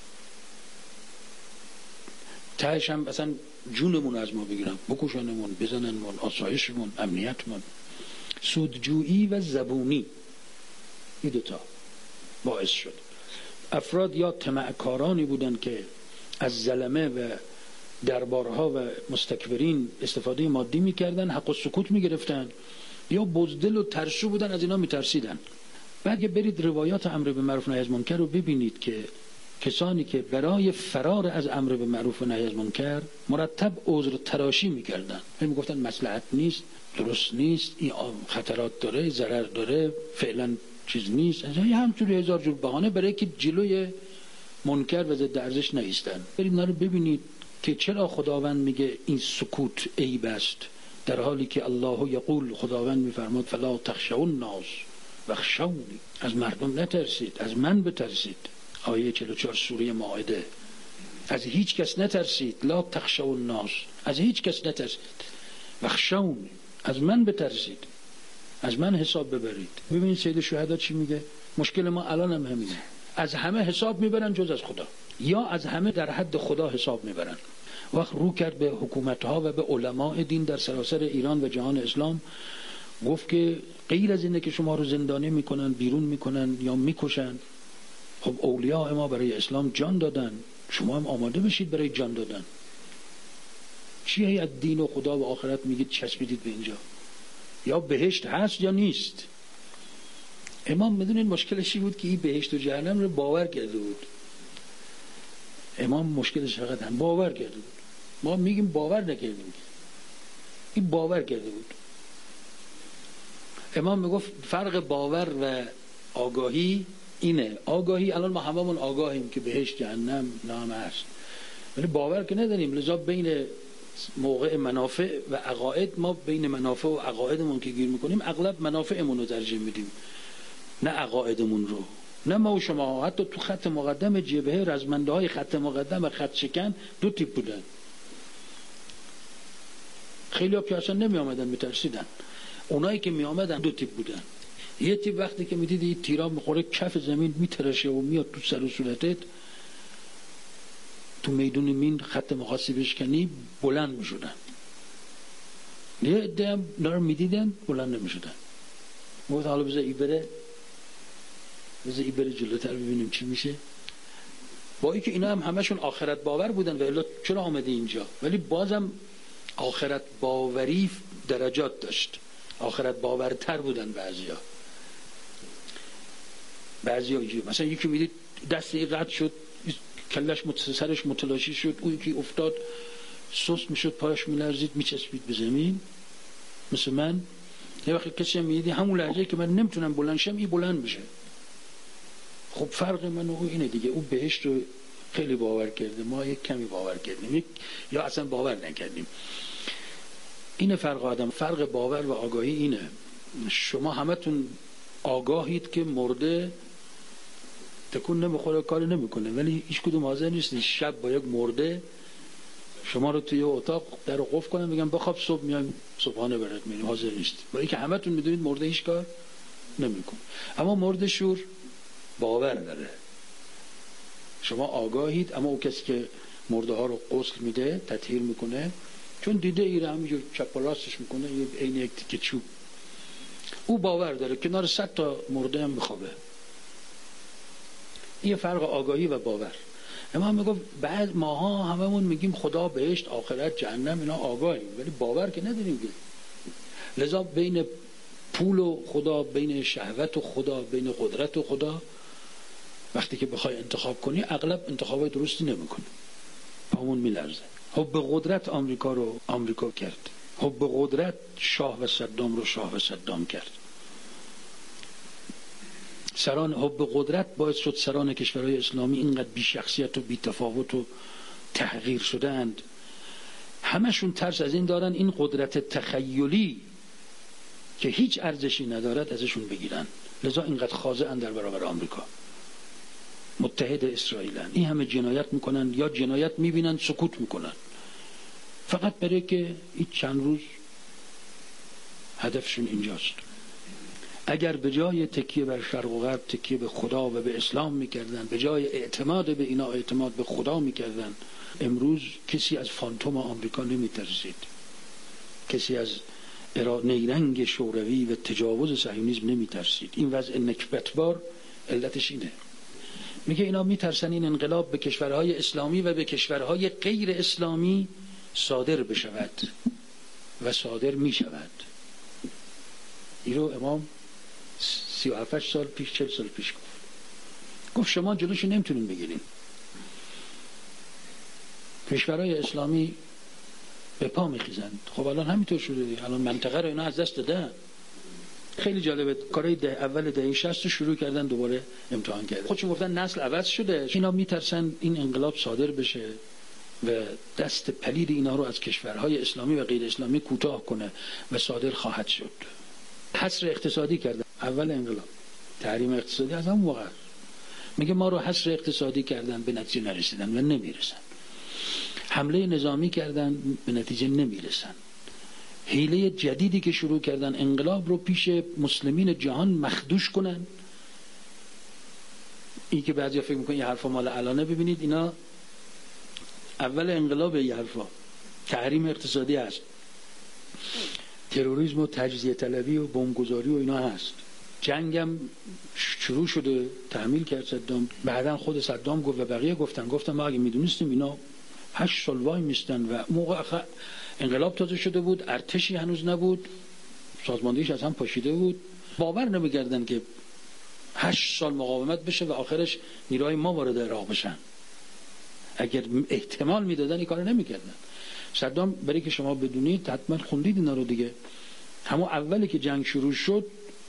تهش هم اصلا جونمون از ما بگیرن، بکشنمون، بزننمون، آسایشمون، امنیتمون. سودجویی و زبونی، این دوتا باعث شد افراد یا طمعکارانی بودن که از ظلمه و دربارها و مستکبرین استفاده مادی میکردن، حق و سکوت میگرفتن، یا بزدل و ترسو بودن، از اینا میترسیدن. بعد که برید روایات امر به معروف و نهی از منکر رو ببینید که کسانی که برای فرار از امر به معروف و نهی از منکر مرتب عذر تراشی میکردن، میگفتن مصلحت نیست، درست نیست، این خطرات داره، ضرر داره، فعلا چیز نیست، یه همچوری هزار جور بهانه برای که جلوی منکر و ضد ارزش نایستن. برید اینا رو ببینید که چرا خداوند میگه این سکوت عیب است، در حالی که الله یقول، خداوند میفرماد فلا تخشوا الناس واخشونی، از مردم نترسید، از من بترسید. آیه چهل و چهار سوره مائده. از هیچ کس نترسید، لا تخشوا الناس، از هیچ کس نترسید، واخشونی، از من بترسید، از من حساب ببرید. ببینید سید شهدا چی میگه؟ مشکل ما الان هم همینه، از همه حساب میبرن جز از خدا، یا از همه در حد خدا حساب میبرن. وقت رو کرد به حکومتها و به علماء دین در سراسر ایران و جهان اسلام، گفت که غیر از اینه که شما رو زندانی میکنن، بیرون میکنن یا میکشن، خب اولیاء ما برای اسلام جان دادن، شما هم آماده بشید برای جان دادن. چیه از دین و خدا و آخرت میگید چسبیدید به اینجا؟ یا بهشت هست یا نیست. امام میدونین مشکلشی بود که این بهشت و جهنم رو باور کرده بود. امام مشکلش فقط هم باور کرده بود. ما میگیم باور نکردیم، این باور کرده بود. امام میگفت فرق باور و آگاهی اینه. آگاهی الان ما هممون آگاهیم که بهشت جهنم نام هست، ولی باور که نداریم. لذا بین موقع منافع و عقاید، ما بین منافع و عقایدمون که گیر میکنیم اغلب منافعمون رو ترجیح میدیم نه عقایدمون رو. نه ما و شما، حتی تو خط مقدم جبهه رزمنده های خط مقدم و خط شکن دو تیپ بودن. خیلی ها که اصلا نمی آمدن، میترسیدن. اونایی که می آمدن دو تیپ بودن. یه تیپ وقتی که میدید این تیرا میخوره کف زمین میترشه و میاد تو سر و صورتت، تو میدون مین خط مقاسی بشکنی، بلند میشدن. یه عده هم نار میدیدن بلند نمیشدن. گفت حالا بذار ای بره، بذار ای بره جلوتر ببینیم چی میشه. با اینکه اینا هم همشون آخرت باور بودن و الا چرا آمده اینجا، ولی بازم آخرت باوری درجات داشت. آخرت باورتر بودن بعضیا. بعضیا مثلا یکی میدید دستی قطع شد، کلش سرش متلاشی شد، اون یکی افتاد سست میشد، پاش میلرزید، میچسبید به زمین. مثل من یه وقت کسی میدیدی همون لحظه که من نمیتونم بلند شم این بلند بشه. خب فرق من و او اینه دیگه، او بهشت رو خیلی باور کرده، ما یک کمی باور کردیم، یک یا اصلا باور نکردیم. این فرق آدم، فرق باور و آگاهی اینه. شما همتون آگاهید که مرده تکون نمیخوره، کار نمیکنه، ولی هیچ کدوم حاضر نیست شب با یک مرده شما رو توی اتاق در رو قفل کنن بگم بخواب صبح میایم صبحانه برات میریم، حاضر نیست. برای که همتون میدونید مرده هیچ کار نمیکنه. اما مرده شور باور داره. شما آگاهید، اما او کسی که مرده ها رو غسل میده، تطهیر میکنه، چون دیده ایره همینجور چپ و راستش میکنه، یه عین یک تیکه چوب، او باور داره کنار صد تا مرده هم میخوابه. این فرق آگاهی و باور. اما میگه بعد ماها هممون میگیم خدا، بهشت، آخرت، جهنم، اینا آگاهیم، ولی باور که نداریم. لذا بین پول و خدا، بین شهوت و خدا، بین قدرت و خدا، وقتی که بخوای انتخاب کنی اغلب انتخابای درستی نمیکنی، پامون میلرزه. حب قدرت آمریکا رو آمریکا کرد، حب قدرت شاه و صدام رو شاه و صدام کرد. سران حب قدرت باعث شد سران کشورهای اسلامی اینقدر بی شخصیت و بی تفاوت و تحقیر شدند. همشون ترس از این دارن این قدرت تخیلی که هیچ ارزشی ندارد ازشون بگیرن. لذا اینقدر خاضعن در برابر آمریکا، متحد اسرائیلن. این همه جنایت میکنن، یا جنایت میبینن سکوت میکنن، فقط برای که این چند روز هدفشون اینجاست. اگر به جای تکیه بر شرق و غرب تکیه به خدا و به اسلام میکردن، به جای اعتماد به اینا اعتماد به خدا میکردن، امروز کسی از فانتوم آمریکا نمیترسید، کسی از نیرنگ شوروی و تجاوز صهیونیسم نمیترسید. این وضع نکبتبار علتش اینه. میگه اینا میترسن این انقلاب به کشورهای اسلامی و به کشورهای غیر اسلامی صادر بشود و صادر میشود. این رو امام سی و هفت سال پیش، چل سال پیش گفت. گفت شما جلوشو نمیتونین بگیرین. کشورهای اسلامی به پا میخیزند. خب الان همینطور شده دیگه. الان منطقه رو اینا از دست دادن. خیلی جالبه، کارهای ده اول دهه شصت شروع کردن دوباره امتحان کردن. خودشون گفتن نسل عوض شده، اینا میترسن این انقلاب صادر بشه و دست پلید اینا رو از کشورهای اسلامی و غیر اسلامی کوتاه کنه و صادر خواهد شد. حصر اقتصادی کردن اول انقلاب، تحریم اقتصادی از همون موقع. میگه ما رو حصر اقتصادی کردن، به نتیجه نرسیدن و نمیرسن. حمله نظامی کردن، به نتیجه نمیرسن. حیله جدیدی که شروع کردن انقلاب رو پیش مسلمین جهان مخدوش کنن. این که بعضیا فکر میکنن یه حرفا مال الانه، ببینید اینا اول انقلاب، یه حرفا تحریم اقتصادی هست، تروریسم و تجزیه طلبی و بمبگذاری و اینا هست. جنگم شروع شده، تحمیل کرد صدام. بعدن خود صدام گفت و بقیه گفتن گفتن ما اگه میدونستیم اینا هشت سال وای میستن. و موقع انقلاب تازه شده بود، ارتشی هنوز نبود، سازماندهیش از هم پاشیده بود. باور نمی‌کردن که هشت سال مقاومت بشه و آخرش نیروهای ما وارد عراق بشن. اگر احتمال میدادن این کارو نمی‌کردن. صدام، برای که شما بدونید، حتما خوندید اینا رو دیگه، همون اولی که جنگ شروع شد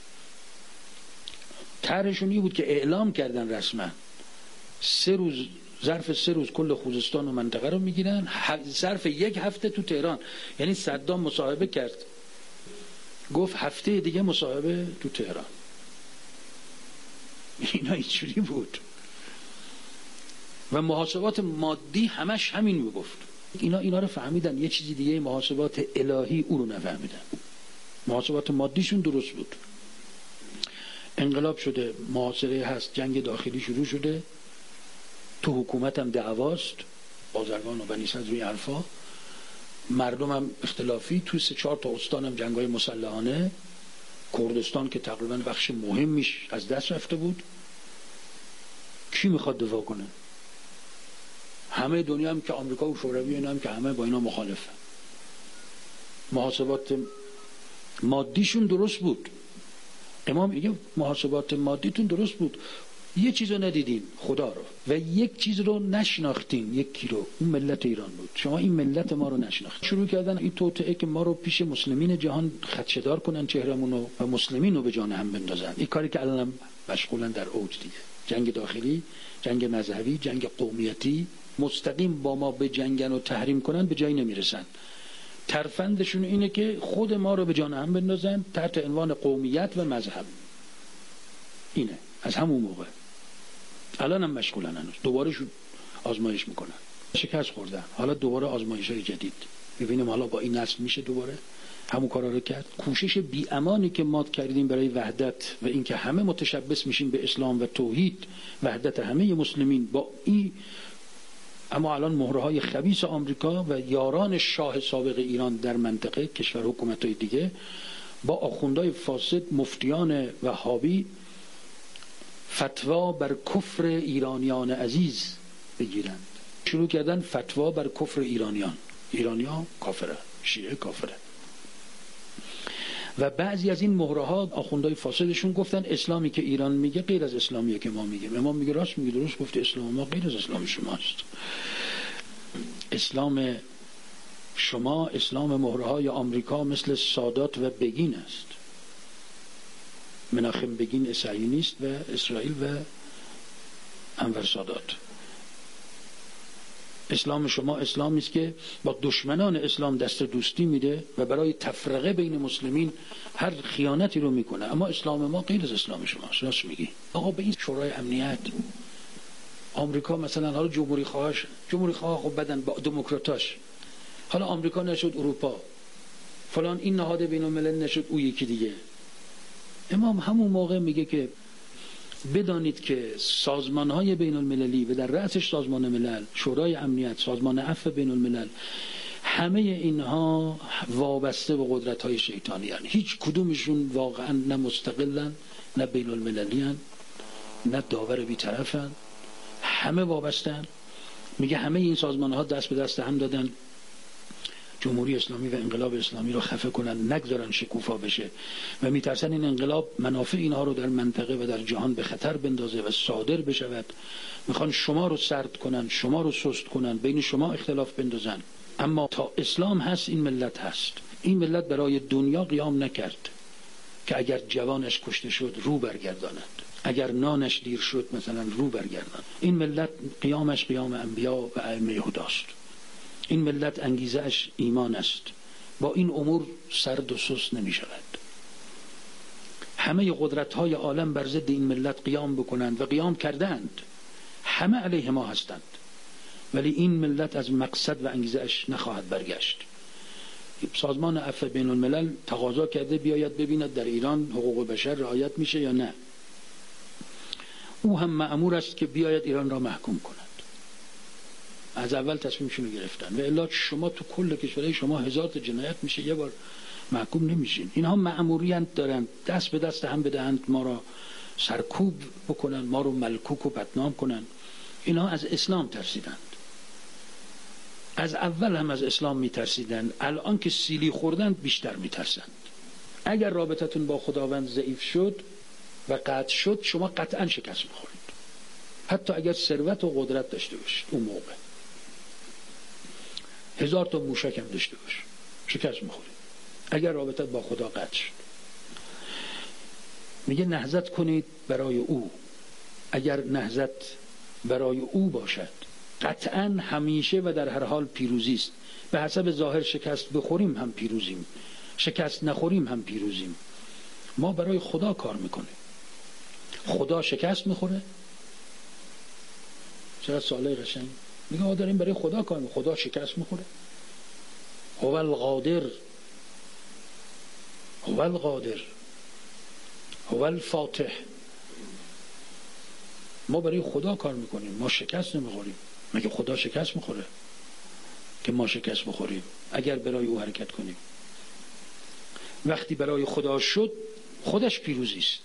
طرحشون این بود که اعلام کردن رسما سه روز، ظرف سه روز کل خوزستان و منطقه رو میگیرن، ظرف یک هفته تو تهران. یعنی صدام مصاحبه کرد، گفت هفته دیگه مصاحبه تو تهران. اینا اینجوری بود و محاسبات مادی همش همین میگفت. اینا اینا رو فهمیدن. یه چیزی دیگه، محاسبات الهی او رو نفهمیدن. محاسبات مادیشون درست بود. انقلاب شده، محاصره هست، جنگ داخلی شروع شده، تو حکومت هم دعواست، بازرگان و بنی صدر و حرفا، مردم هم اختلافی، تو سه چهار تا استان هم جنگای مسلحانه، کردستان که تقریبا بخش مهمیش از دست رفته بود. کی میخواد دفاع کنه؟ همه دنیا هم که آمریکا و شوروی اینا هم که همه با اینا مخالفه. محاسبات مادیشون درست بود. امام میگه محاسبات مادیتون درست بود. یه چیز رو ندیدین، خدا رو، و یک چیز رو نشناختین، یکی رو، اون ملت ایران بود. شما این ملت ما رو نشناختین. شروع کردن این توطئه که ما رو پیش مسلمین جهان خدشه‌دار کنن چهرمون رو و مسلمین رو به جان هم بندازن. این کاری که الان مشغولن در اوج دیگه. جنگ داخلی، جنگ مذهبی، جنگ قومیتی، مستقیم با ما به جنگن و تحریم کنن به جایی نمیرسن. ترفندشون اینه که خود ما رو به جان هم بندازن تحت عنوان قومیت و مذهب. اینه از همون موقع. الان هم مشغولن، هنوز دوباره شو آزمایش میکنن، شکست خوردن، حالا دوباره آزمایش های جدید. ببینیم حالا با این نسل میشه دوباره همون کارا رو کرد. کوشش بی امانی که ما کردیم برای وحدت و اینکه همه متشبث میشیم به اسلام و توحید، وحدت همه مسلمین، با این اما الان مهرهای خبیث آمریکا و یاران شاه سابق ایران در منطقه، کشور حکومت‌های دیگه، با آخوندهای فاسد، مفتیان وهابی فتوا بر کفر ایرانیان عزیز بگیرند. شروع کردن فتوا بر کفر ایرانیان. ایرانیان کافره، شیعه کافره. و بعضی از این مهرها آخوندهای فاسدشون گفتن اسلامی که ایران میگه غیر از اسلامیه که ما میگیم. امام میگه راست میگه، درست گفته، اسلام ما غیر از اسلام شماست. اسلام شما اسلام مهرهای آمریکا مثل سادات و بگین است. مناخم بگین صهیونیست و اسرائیل و انور سادات. اسلام شما اسلامی است که با دشمنان اسلام دست دوستی میده و برای تفرقه بین مسلمین هر خیانتی رو میکنه. اما اسلام ما غیر از اسلام شماست. راست میگی. آقا به این شورای امنیت آمریکا مثلا، حالا جمهوری خواهاش جمهوری خواه خب بدن با دموکراتاش، حالا آمریکا نشد اروپا فلان، این نهاد بین الملل نشد او یکی دیگه. امام همون موقع میگه که بدانید که سازمان‌های بین المللی و در رأسش سازمان ملل، شورای امنیت، سازمان عفو بین الملل، همه اینها وابسته به قدرت‌های شیطانی هستند. هیچ کدومشون واقعا نه مستقلن، نه بین المللی هستند، نه داور بی‌طرفن، همه وابستن. میگه همه این سازمان‌ها دست به دست هم دادن جمهوری اسلامی و انقلاب اسلامی رو خفه کنن، نگذارن شکوفا بشه و میترسن این انقلاب منافع اینها رو در منطقه و در جهان به خطر بندازه و صادر بشود. میخوان شما رو سرد کنن، شما رو سست کنن، بین شما اختلاف بندازن. اما تا اسلام هست این ملت هست. این ملت برای دنیا قیام نکرد که اگر جوانش کشته شد رو برگرداند، اگر نانش دیر شد مثلا رو برگرداند. این ملت قیامش قیام انبیا و ائمه هداست. این ملت انگیزه اش ایمان است. با این امور سرد و سست نمی شود. همه قدرت های عالم بر ضد این ملت قیام بکنند و قیام کردند. همه علیه ما هستند. ولی این ملت از مقصد و انگیزه اش نخواهد برگشت. سازمان عفو بین الملل تقاضا کرده بیاید ببیند در ایران حقوق بشر رعایت میشه یا نه. او هم مأمور است که بیاید ایران را محکوم کند. از اول تصمیمشون رو گرفتن و الا شما تو کل کشورهای شما هزار تا جنایت میشه یه بار محکوم نمیشین. اینها مأموریت دارن دست به دست هم بدهند، ما را سرکوب بکنن، ما رو ملکوک و بدنام کنن. اینها از اسلام ترسیدند. از اول هم از اسلام میترسیدند. الان که سیلی خوردند بیشتر میترسند. اگر رابطتون با خداوند ضعیف شد و قطع شد شما قطعا شکست میخورید. حتی اگر ثروت و قدرت داشته باشید اون موقع، هزار تا موشک هم داشته باش، شکست میخورید اگر رابطت با خدا قطع شد. میگه نهضت کنید برای او. اگر نهضت برای او باشد قطعا همیشه و در هر حال پیروزی است. به حسب ظاهر شکست بخوریم هم پیروزیم، شکست نخوریم هم پیروزیم. ما برای خدا کار میکنیم. خدا شکست میخوره. چرا سواله قشنگ؟ میگه ما داریم برای خدا کار میکنیم. خدا شکست میخوره. هو القادر، هو القادر، هو الفاتح. ما برای خدا کار میکنیم، ما شکست نمیخوریم. مگه خدا شکست میخوره که ما شکست بخوریم اگر برای او حرکت کنیم؟ وقتی برای خدا شد خودش پیروزی است.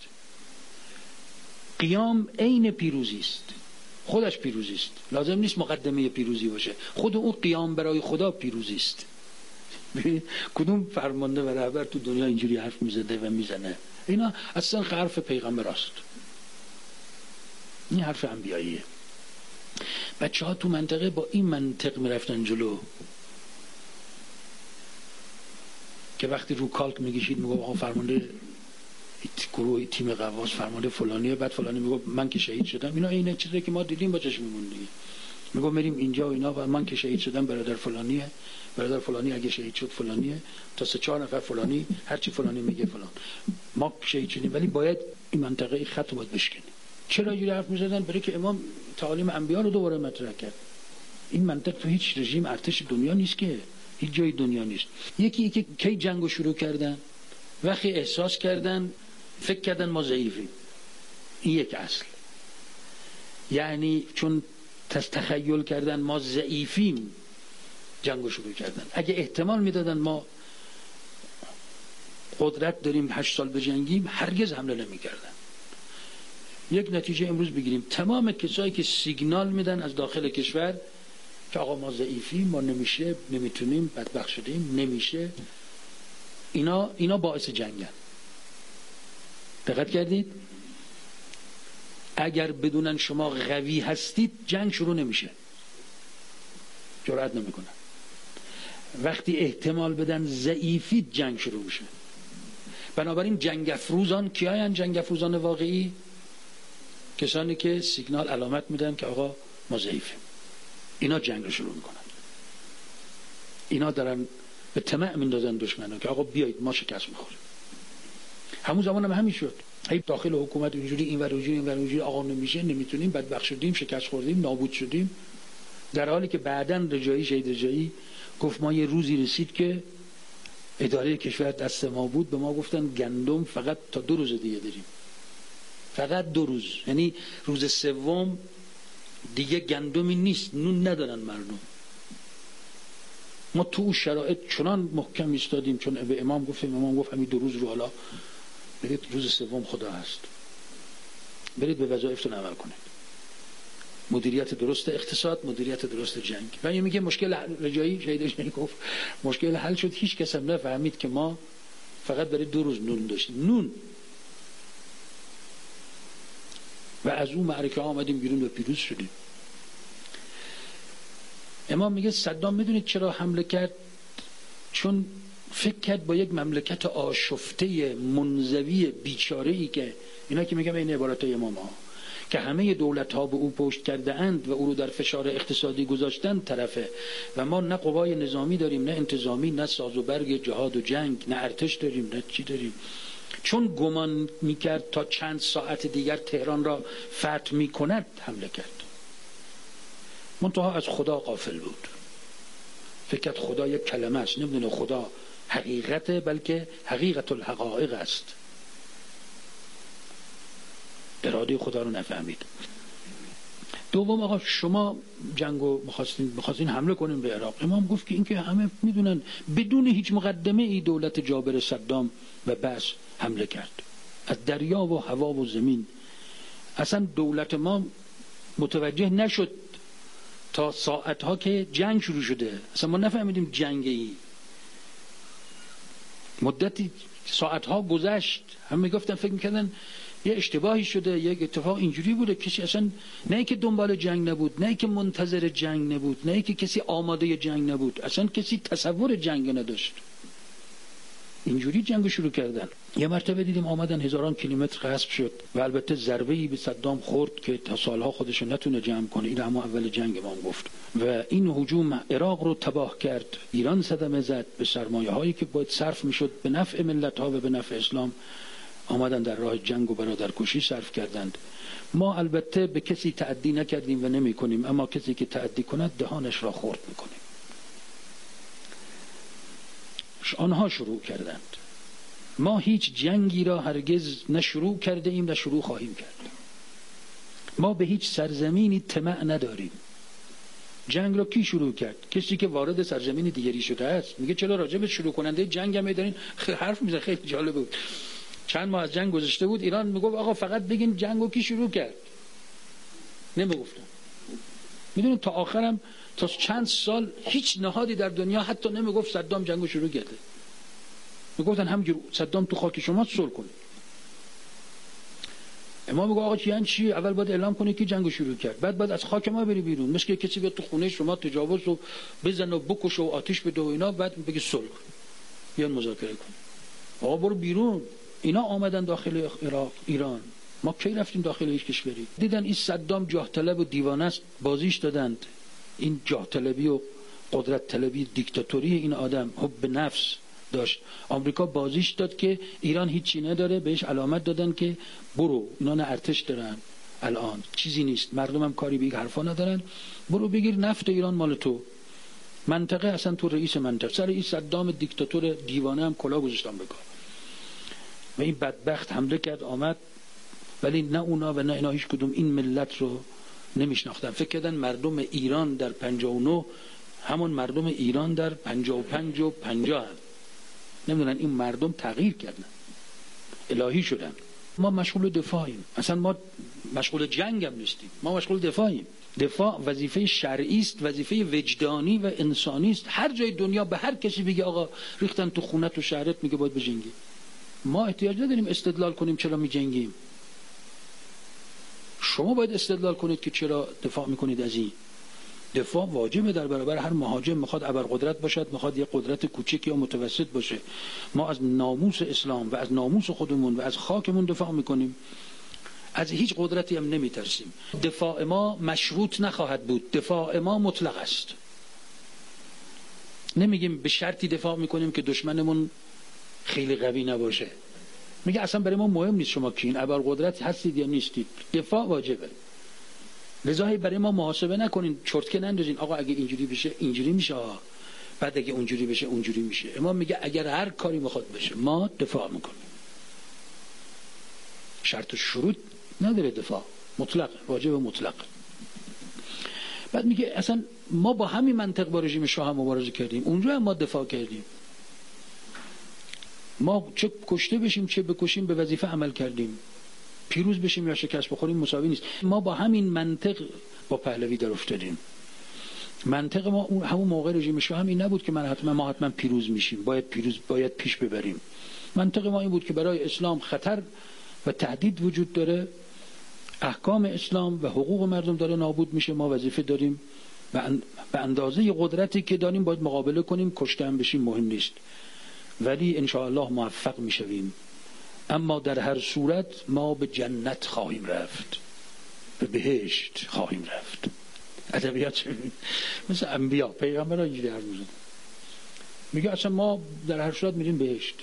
قیام عین پیروزی است، خودش پیروزی است. لازم نیست مقدمه پیروزی باشه، خود اون قیام برای خدا پیروزی است. کدوم فرمانده و رهبر تو دنیا اینجوری حرف میزده و میزنه؟ اینا اصلا حرف پیغمبر است. این حرف انبیاییه. بچه ها تو منطقه با این منطق میرفتن جلو که وقتی رو کالک میگشید میگو آقا فرمانده گروه تیم قواس فرمانده فلانیه، بعد فلانی میگو من که شهید شدم. اینا اینه چیزی که ما دیدیم با چشممون دیگه. میگو میریم اینجا و اینا و من که شهید شدم برادر فلانیه، برادر فلانی اگه شهید شد فلانیه، تا سه چهار نفر فلانی، هر چی فلانی میگه فلان. ما شهید شدیم ولی باید این منطقه خط رو باید بشکنیم. چرا اینجوری حرف میزدن؟ برای که امام تعالیم انبیا رو دوباره مطرح کرد. این منطق تو هیچ رژیم ارتش دنیا نیست، که هیچ جای دنیا نیست. یکی یکی کی جنگو شروع کردن؟ وقتی احساس کردن فکر کردن ما ضعیفیم. این یک اصل. یعنی چون تخیل کردن ما ضعیفیم جنگو شروع کردن. اگه احتمال میدادن ما قدرت داریم هشت سال بجنگیم هرگز حمله نمیکردن. یک نتیجه امروز بگیریم، تمام کسایی که سیگنال میدن از داخل کشور که آقا ما ضعیفیم، ما نمیشه، نمیتونیم، بدبخت شدیم، نمیشه، اینا اینا باعث جنگن. دقت کردید؟ اگر بدونن شما قوی هستید جنگ شروع نمیشه، جرأت نمیکنن. وقتی احتمال بدن ضعیفید جنگ شروع میشه. بنابراین جنگ افروزان کیاین؟ جنگ افروزان واقعی کسانی که سیگنال علامت میدن که آقا ما ضعیفیم. اینا جنگ رو شروع میکنن. اینا دارن به طمع میندازن دشمنو که آقا بیایید ما شکست میخوریم. همون زمان هم همین شد. هی داخل حکومت اینجوری این ور اونجوری این ور اونجوری آقا نمیشه، نمیتونیم، بدبخت شدیم، شکست خوردیم، نابود شدیم. در حالی که بعداً رجایی شهید رجایی گفت ما یه روزی رسید که اداره کشور دست ما بود، به ما گفتن گندم فقط تا دو روز دیگه داریم. فقط دو روز. یعنی روز سوم دیگه گندمی نیست، نون ندارن مردم. ما تو اون شرایط چنان محکم ایستادیم، چون به امام گفتیم، امام گفت همین دو روز رو حالا برید روز سوم خدا هست، برید به وظایفتون عمل کنید. مدیریت درست اقتصاد، مدیریت درست جنگ. و این میگه مشکل رجایی شهیدش گفت مشکل حل شد. هیچ کس هم نفهمید که ما فقط برای دو روز نون داشتیم، نون. و از اون معرکه آمدیم بیرون و پیروز شدیم. امام میگه صدام میدونید چرا حمله کرد؟ چون فکر کرد با یک مملکت آشفته منزوی بیچاره‌ای که اینا که میگم این عبارات امام ها که همه دولت ها به او پشت کرده اند و او رو در فشار اقتصادی گذاشتن طرفه و ما نه قوای نظامی داریم، نه انتظامی، نه ساز و برگ جهاد و جنگ، نه ارتش داریم، نه چی داریم. چون گمان میکرد تا چند ساعت دیگر تهران را فتح میکند حمله کرد. منتها از خدا غافل بود. فکر کرد خدا یک کلمه است، نمیدونه خدا حقیقته، بلکه حقیقت الحقائق است. اراده خدا رو نفهمید. دوم آقا شما جنگو می‌خواستین می‌خواستین حمله کنین به عراق. امام گفت که اینکه همه میدونن بدون هیچ مقدمه ای دولت جابر صدام و بعث حمله کرد. از دریا و هوا و زمین. اصلا دولت ما متوجه نشد تا ساعتها که جنگ شروع شده. اصلا ما نفهمیدیم جنگی. مدتی ساعتها گذشت. هم میگفتن فکر میکردن یه اشتباهی شده، یک اتفاق اینجوری بوده. کسی اصلا نه که دنبال جنگ نبود، نه که منتظر جنگ نبود، نه که کسی آماده جنگ نبود، اصلا کسی تصور جنگ نداشت. اینجوری جنگ شروع کردن. یه مرتبه دیدیم آمدن هزاران کیلومتر غصب شد و البته ضربه‌ای به صدام خورد که تا سالها خودش رو نتونه جمع کنه. این همون اول جنگ امام گفت. و این هجوم عراق رو تباه کرد. ایران صدمه زد به سرمایه هایی که باید صرف میشد به نفع ملت ها و به نفع اسلام. آمدن در راه جنگ و برادرکشی صرف کردند. ما البته به کسی تعدی نکردیم و نمی کنیم، اما کسی که تعدی کند دهانش را خرد میکنیم. آنها شروع کردند. ما هیچ جنگی را هرگز نه شروع کرده ایم نه شروع خواهیم کرد. ما به هیچ سرزمینی طمع نداریم. جنگ را کی شروع کرد؟ کسی که وارد سرزمین دیگری شده است. میگه چرا راجع به شروع کننده جنگ هم دارین حرف میزنه؟ خیلی جالب بود. چند ماه از جنگ گذشته بود، ایران میگفت آقا فقط بگین جنگو کی شروع کرد. نمیگفتن. میدونید تا آخرم تا چند سال هیچ نهادی در دنیا حتی نمیگفت صدام جنگو شروع کرده. میگفتن همینجور صدام تو خاک شما صلح کنه. ما میگه آقا یعنی چی؟ اول باید اعلام کنی که جنگو شروع کرد، بعد بعد از خاک ما بری بیرون، مثل که کسی بیاد تو خونه شما تجاوز رو بزنه و بکشه و آتش بده و اینا، بعد بگه صلح بیان مذاکره کن. آقا برو بیرون. اینا آمدن داخل عراق ایران، ما کی رفتیم داخل هیچ کشوری؟ دیدن این صدام جاه طلب و دیوانه است، بازیش دادند. این جاه طلبی و قدرت طلبی دیکتاتوری این آدم حب نفس داشت، آمریکا بازیش داد که ایران هیچی نداره، بهش علامت دادن که برو، اینا نه ارتش دارن الان چیزی نیست، مردم هم کاری به این حرفا ندارن، برو بگیر نفت ایران مال تو، منطقه اصلا تو رئیس منطقه. سر این صدام دیکتاتور دیوانه هم کلا گذاشتن بگاه و این بدبخت حمله کرد آمد، ولی نه اونا و نه اینا هیچ کدوم این ملت رو نمیشناختن. فکر کردن مردم ایران در پنجاه و نه همون مردم ایران در پنجاه و پنج و پنجاه هم. نمیدونن این مردم تغییر کردن، الهی شدن. ما مشغول دفاعیم، اصلا ما مشغول جنگ هم نیستیم، ما مشغول دفاعیم. دفاع وظیفه شرعی است، وظیفه وجدانی و انسانی است. هر جای دنیا به هر کسی بگی آقا ریختن تو خونت و شهرت، میگه باید بجنگی. ما احتیاج نداریم استدلال کنیم چرا میجنگیم. شما باید استدلال کنید که چرا دفاع میکنید از این. دفاع واجبه در برابر هر مهاجم، میخواد ابرقدرت باشد، میخواد یه قدرت کوچک یا متوسط باشه. ما از ناموس اسلام و از ناموس خودمون و از خاکمون دفاع میکنیم، از هیچ قدرتی هم نمیترسیم. دفاع ما مشروط نخواهد بود، دفاع ما مطلق است. نمیگیم به شرطی دفاع میکنیم که دشمنمون خیلی قوی نباشه. میگه اصلا برای ما مهم نیست شما کین، ابرقدرت هستید یا نیستید، دفاع واجبه. لذا برای ما محاسبه نکنین، چرتکه نندازین آقا اگه اینجوری بشه اینجوری میشه، بعد اگه اونجوری بشه اونجوری میشه. اما میگه اگر هر کاری میخواد بشه ما دفاع میکنیم، شرط و شروط نداره، دفاع مطلق، واجب مطلق. بعد میگه اصلا ما با همین منطق با رژیم شاه هم مبارزه کردیم، اونجا هم ما دفاع کردیم. ما چه کشته بشیم چه بکشیم به وظیفه عمل کردیم، پیروز بشیم یا شکست بخوریم مساوی نیست. ما با همین منطق با پهلوی در افتادیم. منطق ما اون همون موقع رژیم شاه هم این نبود که من حتما ما حتما پیروز میشیم، باید پیروز باید پیش ببریم. منطق ما این بود که برای اسلام خطر و تهدید وجود داره، احکام اسلام و حقوق مردم داره نابود میشه، ما وظیفه داریم به اندازه قدرتی که داریم باید مقابله کنیم، کشته هم بشیم مهم نیست، ولی ان شاء الله موفق میشویم. اما در هر صورت ما به جنت خواهیم رفت، به بهشت خواهیم رفت. ادبیات مثل انبیا پیغمبران اینجوری حرف میزنن، میگه اصلا ما در هر صورت میریم بهشت،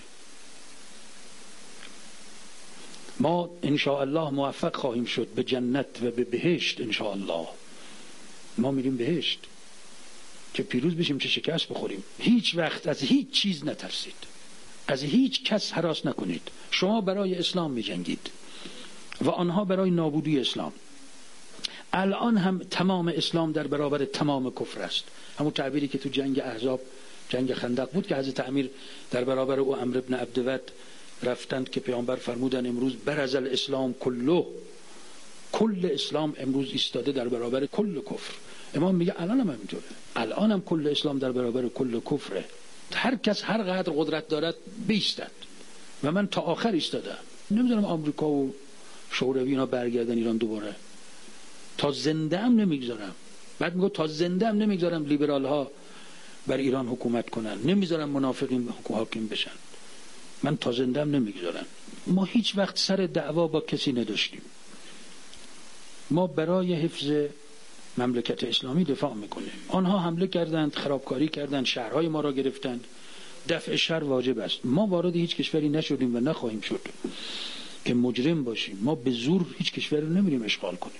ما ان شاء الله موفق خواهیم شد به جنت و به بهشت. ان شاء الله ما میریم بهشت، چه پیروز بشیم چه شکست بخوریم. هیچ وقت از هیچ چیز نترسید، از هیچ کس هراس نکنید. شما برای اسلام میجنگید و آنها برای نابودی اسلام. الان هم تمام اسلام در برابر تمام کفر است. همون تعبیری که تو جنگ احزاب، جنگ خندق بود که حضرت امیر در برابر او عمرو بن عبدود رفتند که پیامبر فرمودن امروز برز الاسلام کله، کل اسلام امروز ایستاده در برابر کل کفر. امام میگه الان هم همینطوره، الان هم کل اسلام در برابر کل کفره. هر کس هر قدر قدرت دارد بیستد و من تا آخر ایستادم. نمیدونم آمریکا و شوروی اینا برگردن ایران دوباره، تا زنده هم نمیگذارم. بعد میگه تا زنده هم نمیگذارم لیبرال ها بر ایران حکومت کنن، نمیذارم منافقین حاکم بشن، من تا زنده هم نمیگذارم. ما هیچ وقت سر دعوا با کسی نداشتیم، ما برای حفظ مملکت اسلامی دفاع میکنیم. آنها حمله کردند، خرابکاری کردند، شهرهای ما را گرفتند، دفع شر واجب است. ما وارد هیچ کشوری نشدیم و نخواهیم شد که مجرم باشیم. ما به زور هیچ کشوری رو نمیریم اشغال کنیم.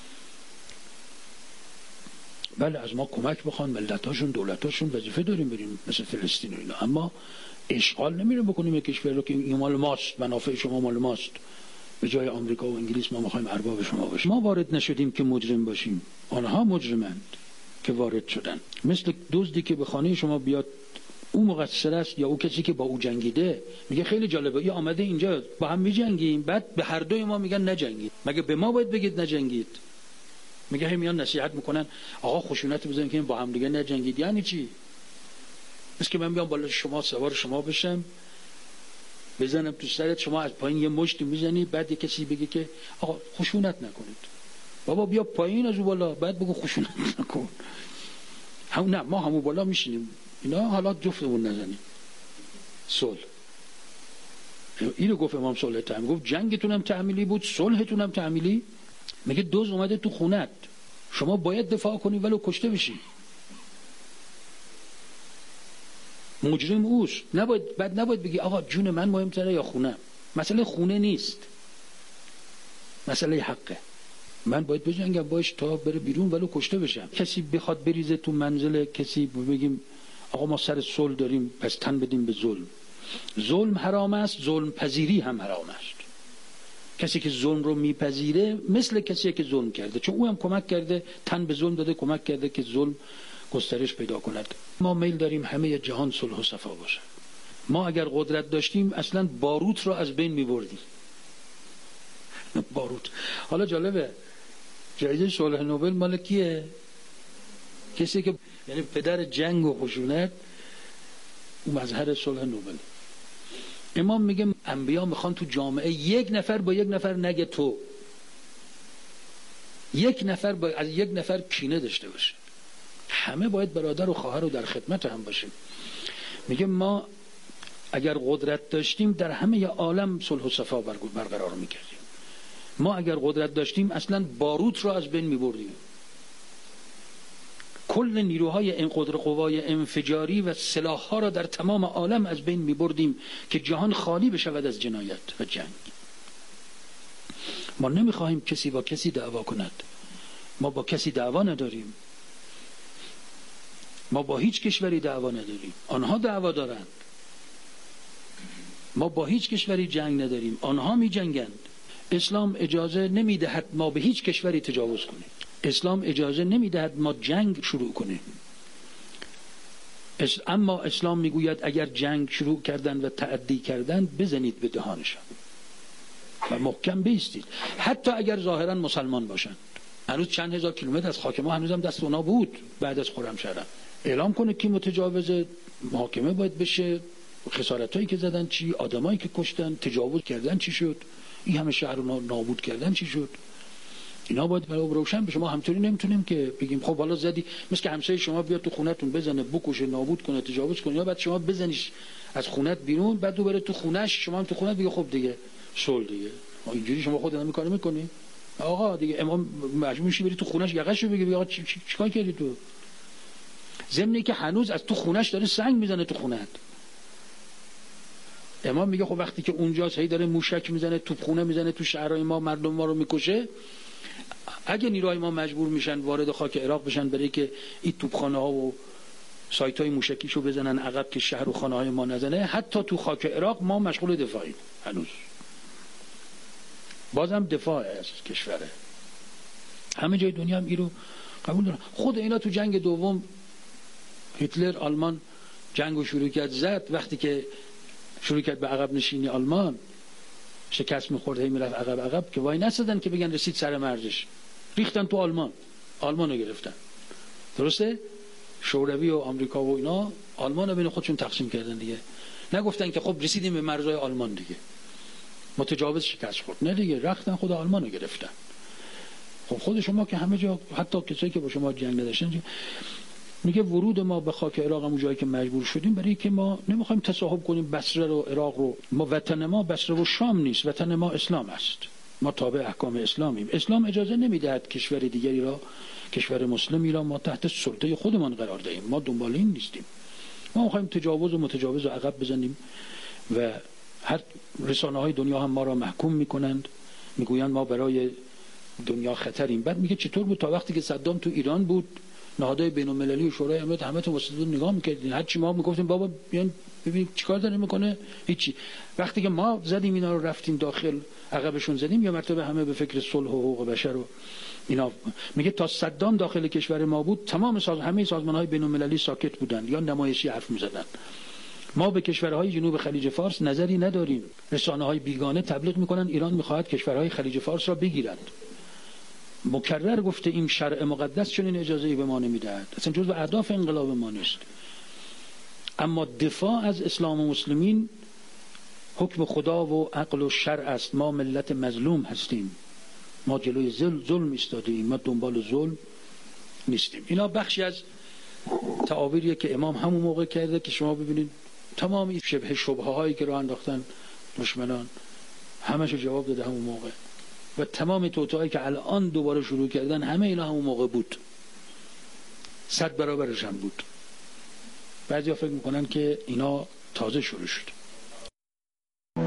بله از ما کمک بخوان ملتاشون، دولتاشون، وظیفه داریم بریم مثل فلسطین و اینا، اما اشغال نمیریم بکنیم یک کشور رو که این مال ماست، منافع شما مال ماست، به جای آمریکا و انگلیس ما میخوایم ارباب شما باشیم. ما وارد نشدیم که مجرم باشیم، آنها مجرمند که وارد شدن. مثل دزدی که به خانه شما بیاد، او مقصر است یا او کسی که با او جنگیده؟ میگه خیلی جالبه، این آمده اینجا با هم میجنگیم، بعد به هر دوی ما میگن نجنگید. مگه به ما باید بگید نجنگید؟ میگه هم میان نصیحت میکنن آقا خشونت بزنید که با هم دیگه نجنگید. یعنی چی؟ مثل که من بیام بالا شما سوار شما بشم، بزنم تو سرت، شما از پایین یه مشتی میزنی، بعد یه کسی بگه که آقا خشونت نکنید، بابا بیا پایین از اون بالا، بعد بگو خشونت نکن. هم نه ما همون بالا میشینیم اینا، حالا جفتمون نزنیم. صلح اینو گفت امام صلح تعمیلی، گفت جنگتون هم تعمیلی بود، صلحتون هم تعمیلی. میگه دوز اومده تو خونت، شما باید دفاع کنی ولو کشته بشی. مجرم اوست، نباید بعد نباید بگی آقا جون من مهمتره یا خونم. مسئله خونه نیست، مسئله حقه. من باید بجنگم باش تا بره بیرون ولو کشته بشم. کسی بخواد بریزه تو منزل کسی، بگیم آقا ما سر صلح داریم پس تن بدیم به ظلم. ظلم حرام است، ظلم پذیری هم حرام است. کسی که ظلم رو میپذیره مثل کسی که ظلم کرده، چون او هم کمک کرده، تن به ظلم داده، کمک کرده که ظلم گسترش پیدا کند. ما میل داریم همه جهان صلح و صفا باشه. ما اگر قدرت داشتیم اصلا باروت رو از بین میبردیم. باروت. حالا جالبه جایزه صلح نوبل مال کیه؟ کسی که یعنی پدر جنگ و خشونت، او مظهر صلح نوبل. امام میگه انبیا میخوان تو جامعه یک نفر با یک نفر نگه تو، یک نفر با از یک نفر کینه داشته باشه، همه باید برادر و خواهر و در خدمت هم باشیم. میگه ما اگر قدرت داشتیم در همه عالم صلح و صفا برقرار میکردیم. ما اگر قدرت داشتیم اصلا باروت رو از بین میبردیم. کل نیروهای این قدر قوای انفجاری و سلاح‌ها را در تمام عالم از بین می‌بردیم که جهان خالی بشود از جنایت و جنگ. ما نمی‌خواهیم کسی با کسی دعوا کند. ما با کسی دعوا نداریم. ما با هیچ کشوری دعوا نداریم. آنها دعوا دارند. ما با هیچ کشوری جنگ نداریم. آنها می‌جنگند. اسلام اجازه نمی‌دهد ما به هیچ کشوری تجاوز کنیم. اسلام اجازه نمیدهد ما جنگ شروع کنیم. اما اسلام میگوید اگر جنگ شروع کردن و تعدی کردن بزنید به دهانشان و محکم بایستید، حتی اگر ظاهرا مسلمان باشند. هنوز چند هزار کیلومتر از خاک ما هنوزم دست اونا بود. بعد از خرمشهر اعلام کنه کی متجاوز، محاکمه باید بشه، خسارتایی که زدن چی، آدمایی که کشتن، تجاوز کردن چی شد، این همه شهر رو نابود کردن چی شد. اینا باید برای روشن بشه. ما همطوری نمیتونیم که بگیم خب حالا زدی، مثل که همسایه شما بیاد تو خونتون بزنه، بکشه، نابود کنه، تجاوز کنه، یا بعد شما بزنیش از خونت بیرون، بعد دوباره تو خونش شما هم تو خونت بگی خب دیگه صلح دیگه. اینجوری شما خودت هم کارو میکنی؟ آقا دیگه امام مجبور میشی بری تو خونش یقهشو بگیری، آقا چی چیکار کردی تو؟ ضمنی که هنوز از تو خونش داره سنگ میزنه تو خونت. امام میگه خب وقتی که اونجاست هی داره موشک میزنه، توپخونه میزنه تو شهرهای ما، مردم ما رو میکشه، اگه نیروهای ما مجبور میشن وارد خاک عراق بشن برای که این توپخانه ها و سایت های موشکیشو بزنن عقب که شهر و خانه های ما نزنه، حتی تو خاک عراق ما مشغول دفاعیم. هنوز بازم دفاع از کشوره. همه جای دنیا هم اینو قبول دارن. خود اینا تو جنگ دوم هیتلر آلمان جنگو شروع کرد، زد، وقتی که شروع کرد به عقب نشینی آلمان شکست می‌خورد، هی میرفت عقب عقب، که وای نسادن که بگن رسید سر مرزش، ریختن تو آلمان، آلمان رو گرفتن. درسته؟ شوروی و آمریکا و اینا آلمان رو بین خودشون تقسیم کردن دیگه. نگفتن که خب رسیدیم به مرزهای آلمان دیگه، متجاوز شکست خورد، نه دیگه، رختن خود آلمان رو گرفتن. خب خود شما که همه جا، حتی کسایی که با شما جنگ نداشتن، میگه ورود ما به خاک عراق همون جایی که مجبور شدیم برای که ما نمیخوایم تصاحب کنیم بصره رو، عراق رو. ما وطن ما بصره و شام نیست، وطن ما اسلام است. ما تابع احکام اسلامیم. اسلام اجازه نمیدهد کشور دیگری را، کشور مسلمی را ما تحت سلطه خودمان قرار دهیم. ما دنبال این نیستیم. ما میخوایم تجاوز و متجاوز و عقب بزنیم و هر رسانه های دنیا هم ما را محکوم میکنند، میگویند ما برای دنیا خطریم. بعد میگه چطور بود تا وقتی که صدام تو ایران بود، نهادهای بین‌المللی و شورای امنیت همه تو واسه نگاه می‌کردین، هر چی ما میگفتیم بابا بیان ببین چیکار داره میکنه، هیچی. وقتی که ما زدیم اینا رو رفتیم داخل، عقبشون زدیم، یا مرتبه همه به فکر صلح و حقوق بشر و اینا. میگه تا صدام داخل کشور ما بود تمام ساز همه سازمان‌های بین‌المللی ساکت بودن یا نمایشی حرف می‌زدن. ما به کشورهای جنوب خلیج فارس نظری نداریم. رسانه‌های بیگانه تبلیغ میکنن ایران میخواهد کشورهای خلیج فارس را بگیرند. مکرر گفته این شرع مقدس چنین اجازه‌ای به ما نمیدهد، اصلا جزو اهداف انقلاب ما نیست. اما دفاع از اسلام و مسلمین حکم خدا و عقل و شرع است، ما ملت مظلوم هستیم، ما جلوی ظلم ایستادیم، ما دنبال ظلم نیستیم. اینا بخشی از تعابیریه که امام همون موقع کرده که شما ببینید تمام شبه شبهه هایی که راه انداختن دشمنان همشو جواب داده همون موقع، و تمام توطئه‌ای که الان دوباره شروع کردن همه اینا همون موقع بود، صد برابرش هم بود. بعضیا فکر میکنن که اینا تازه شروع شد.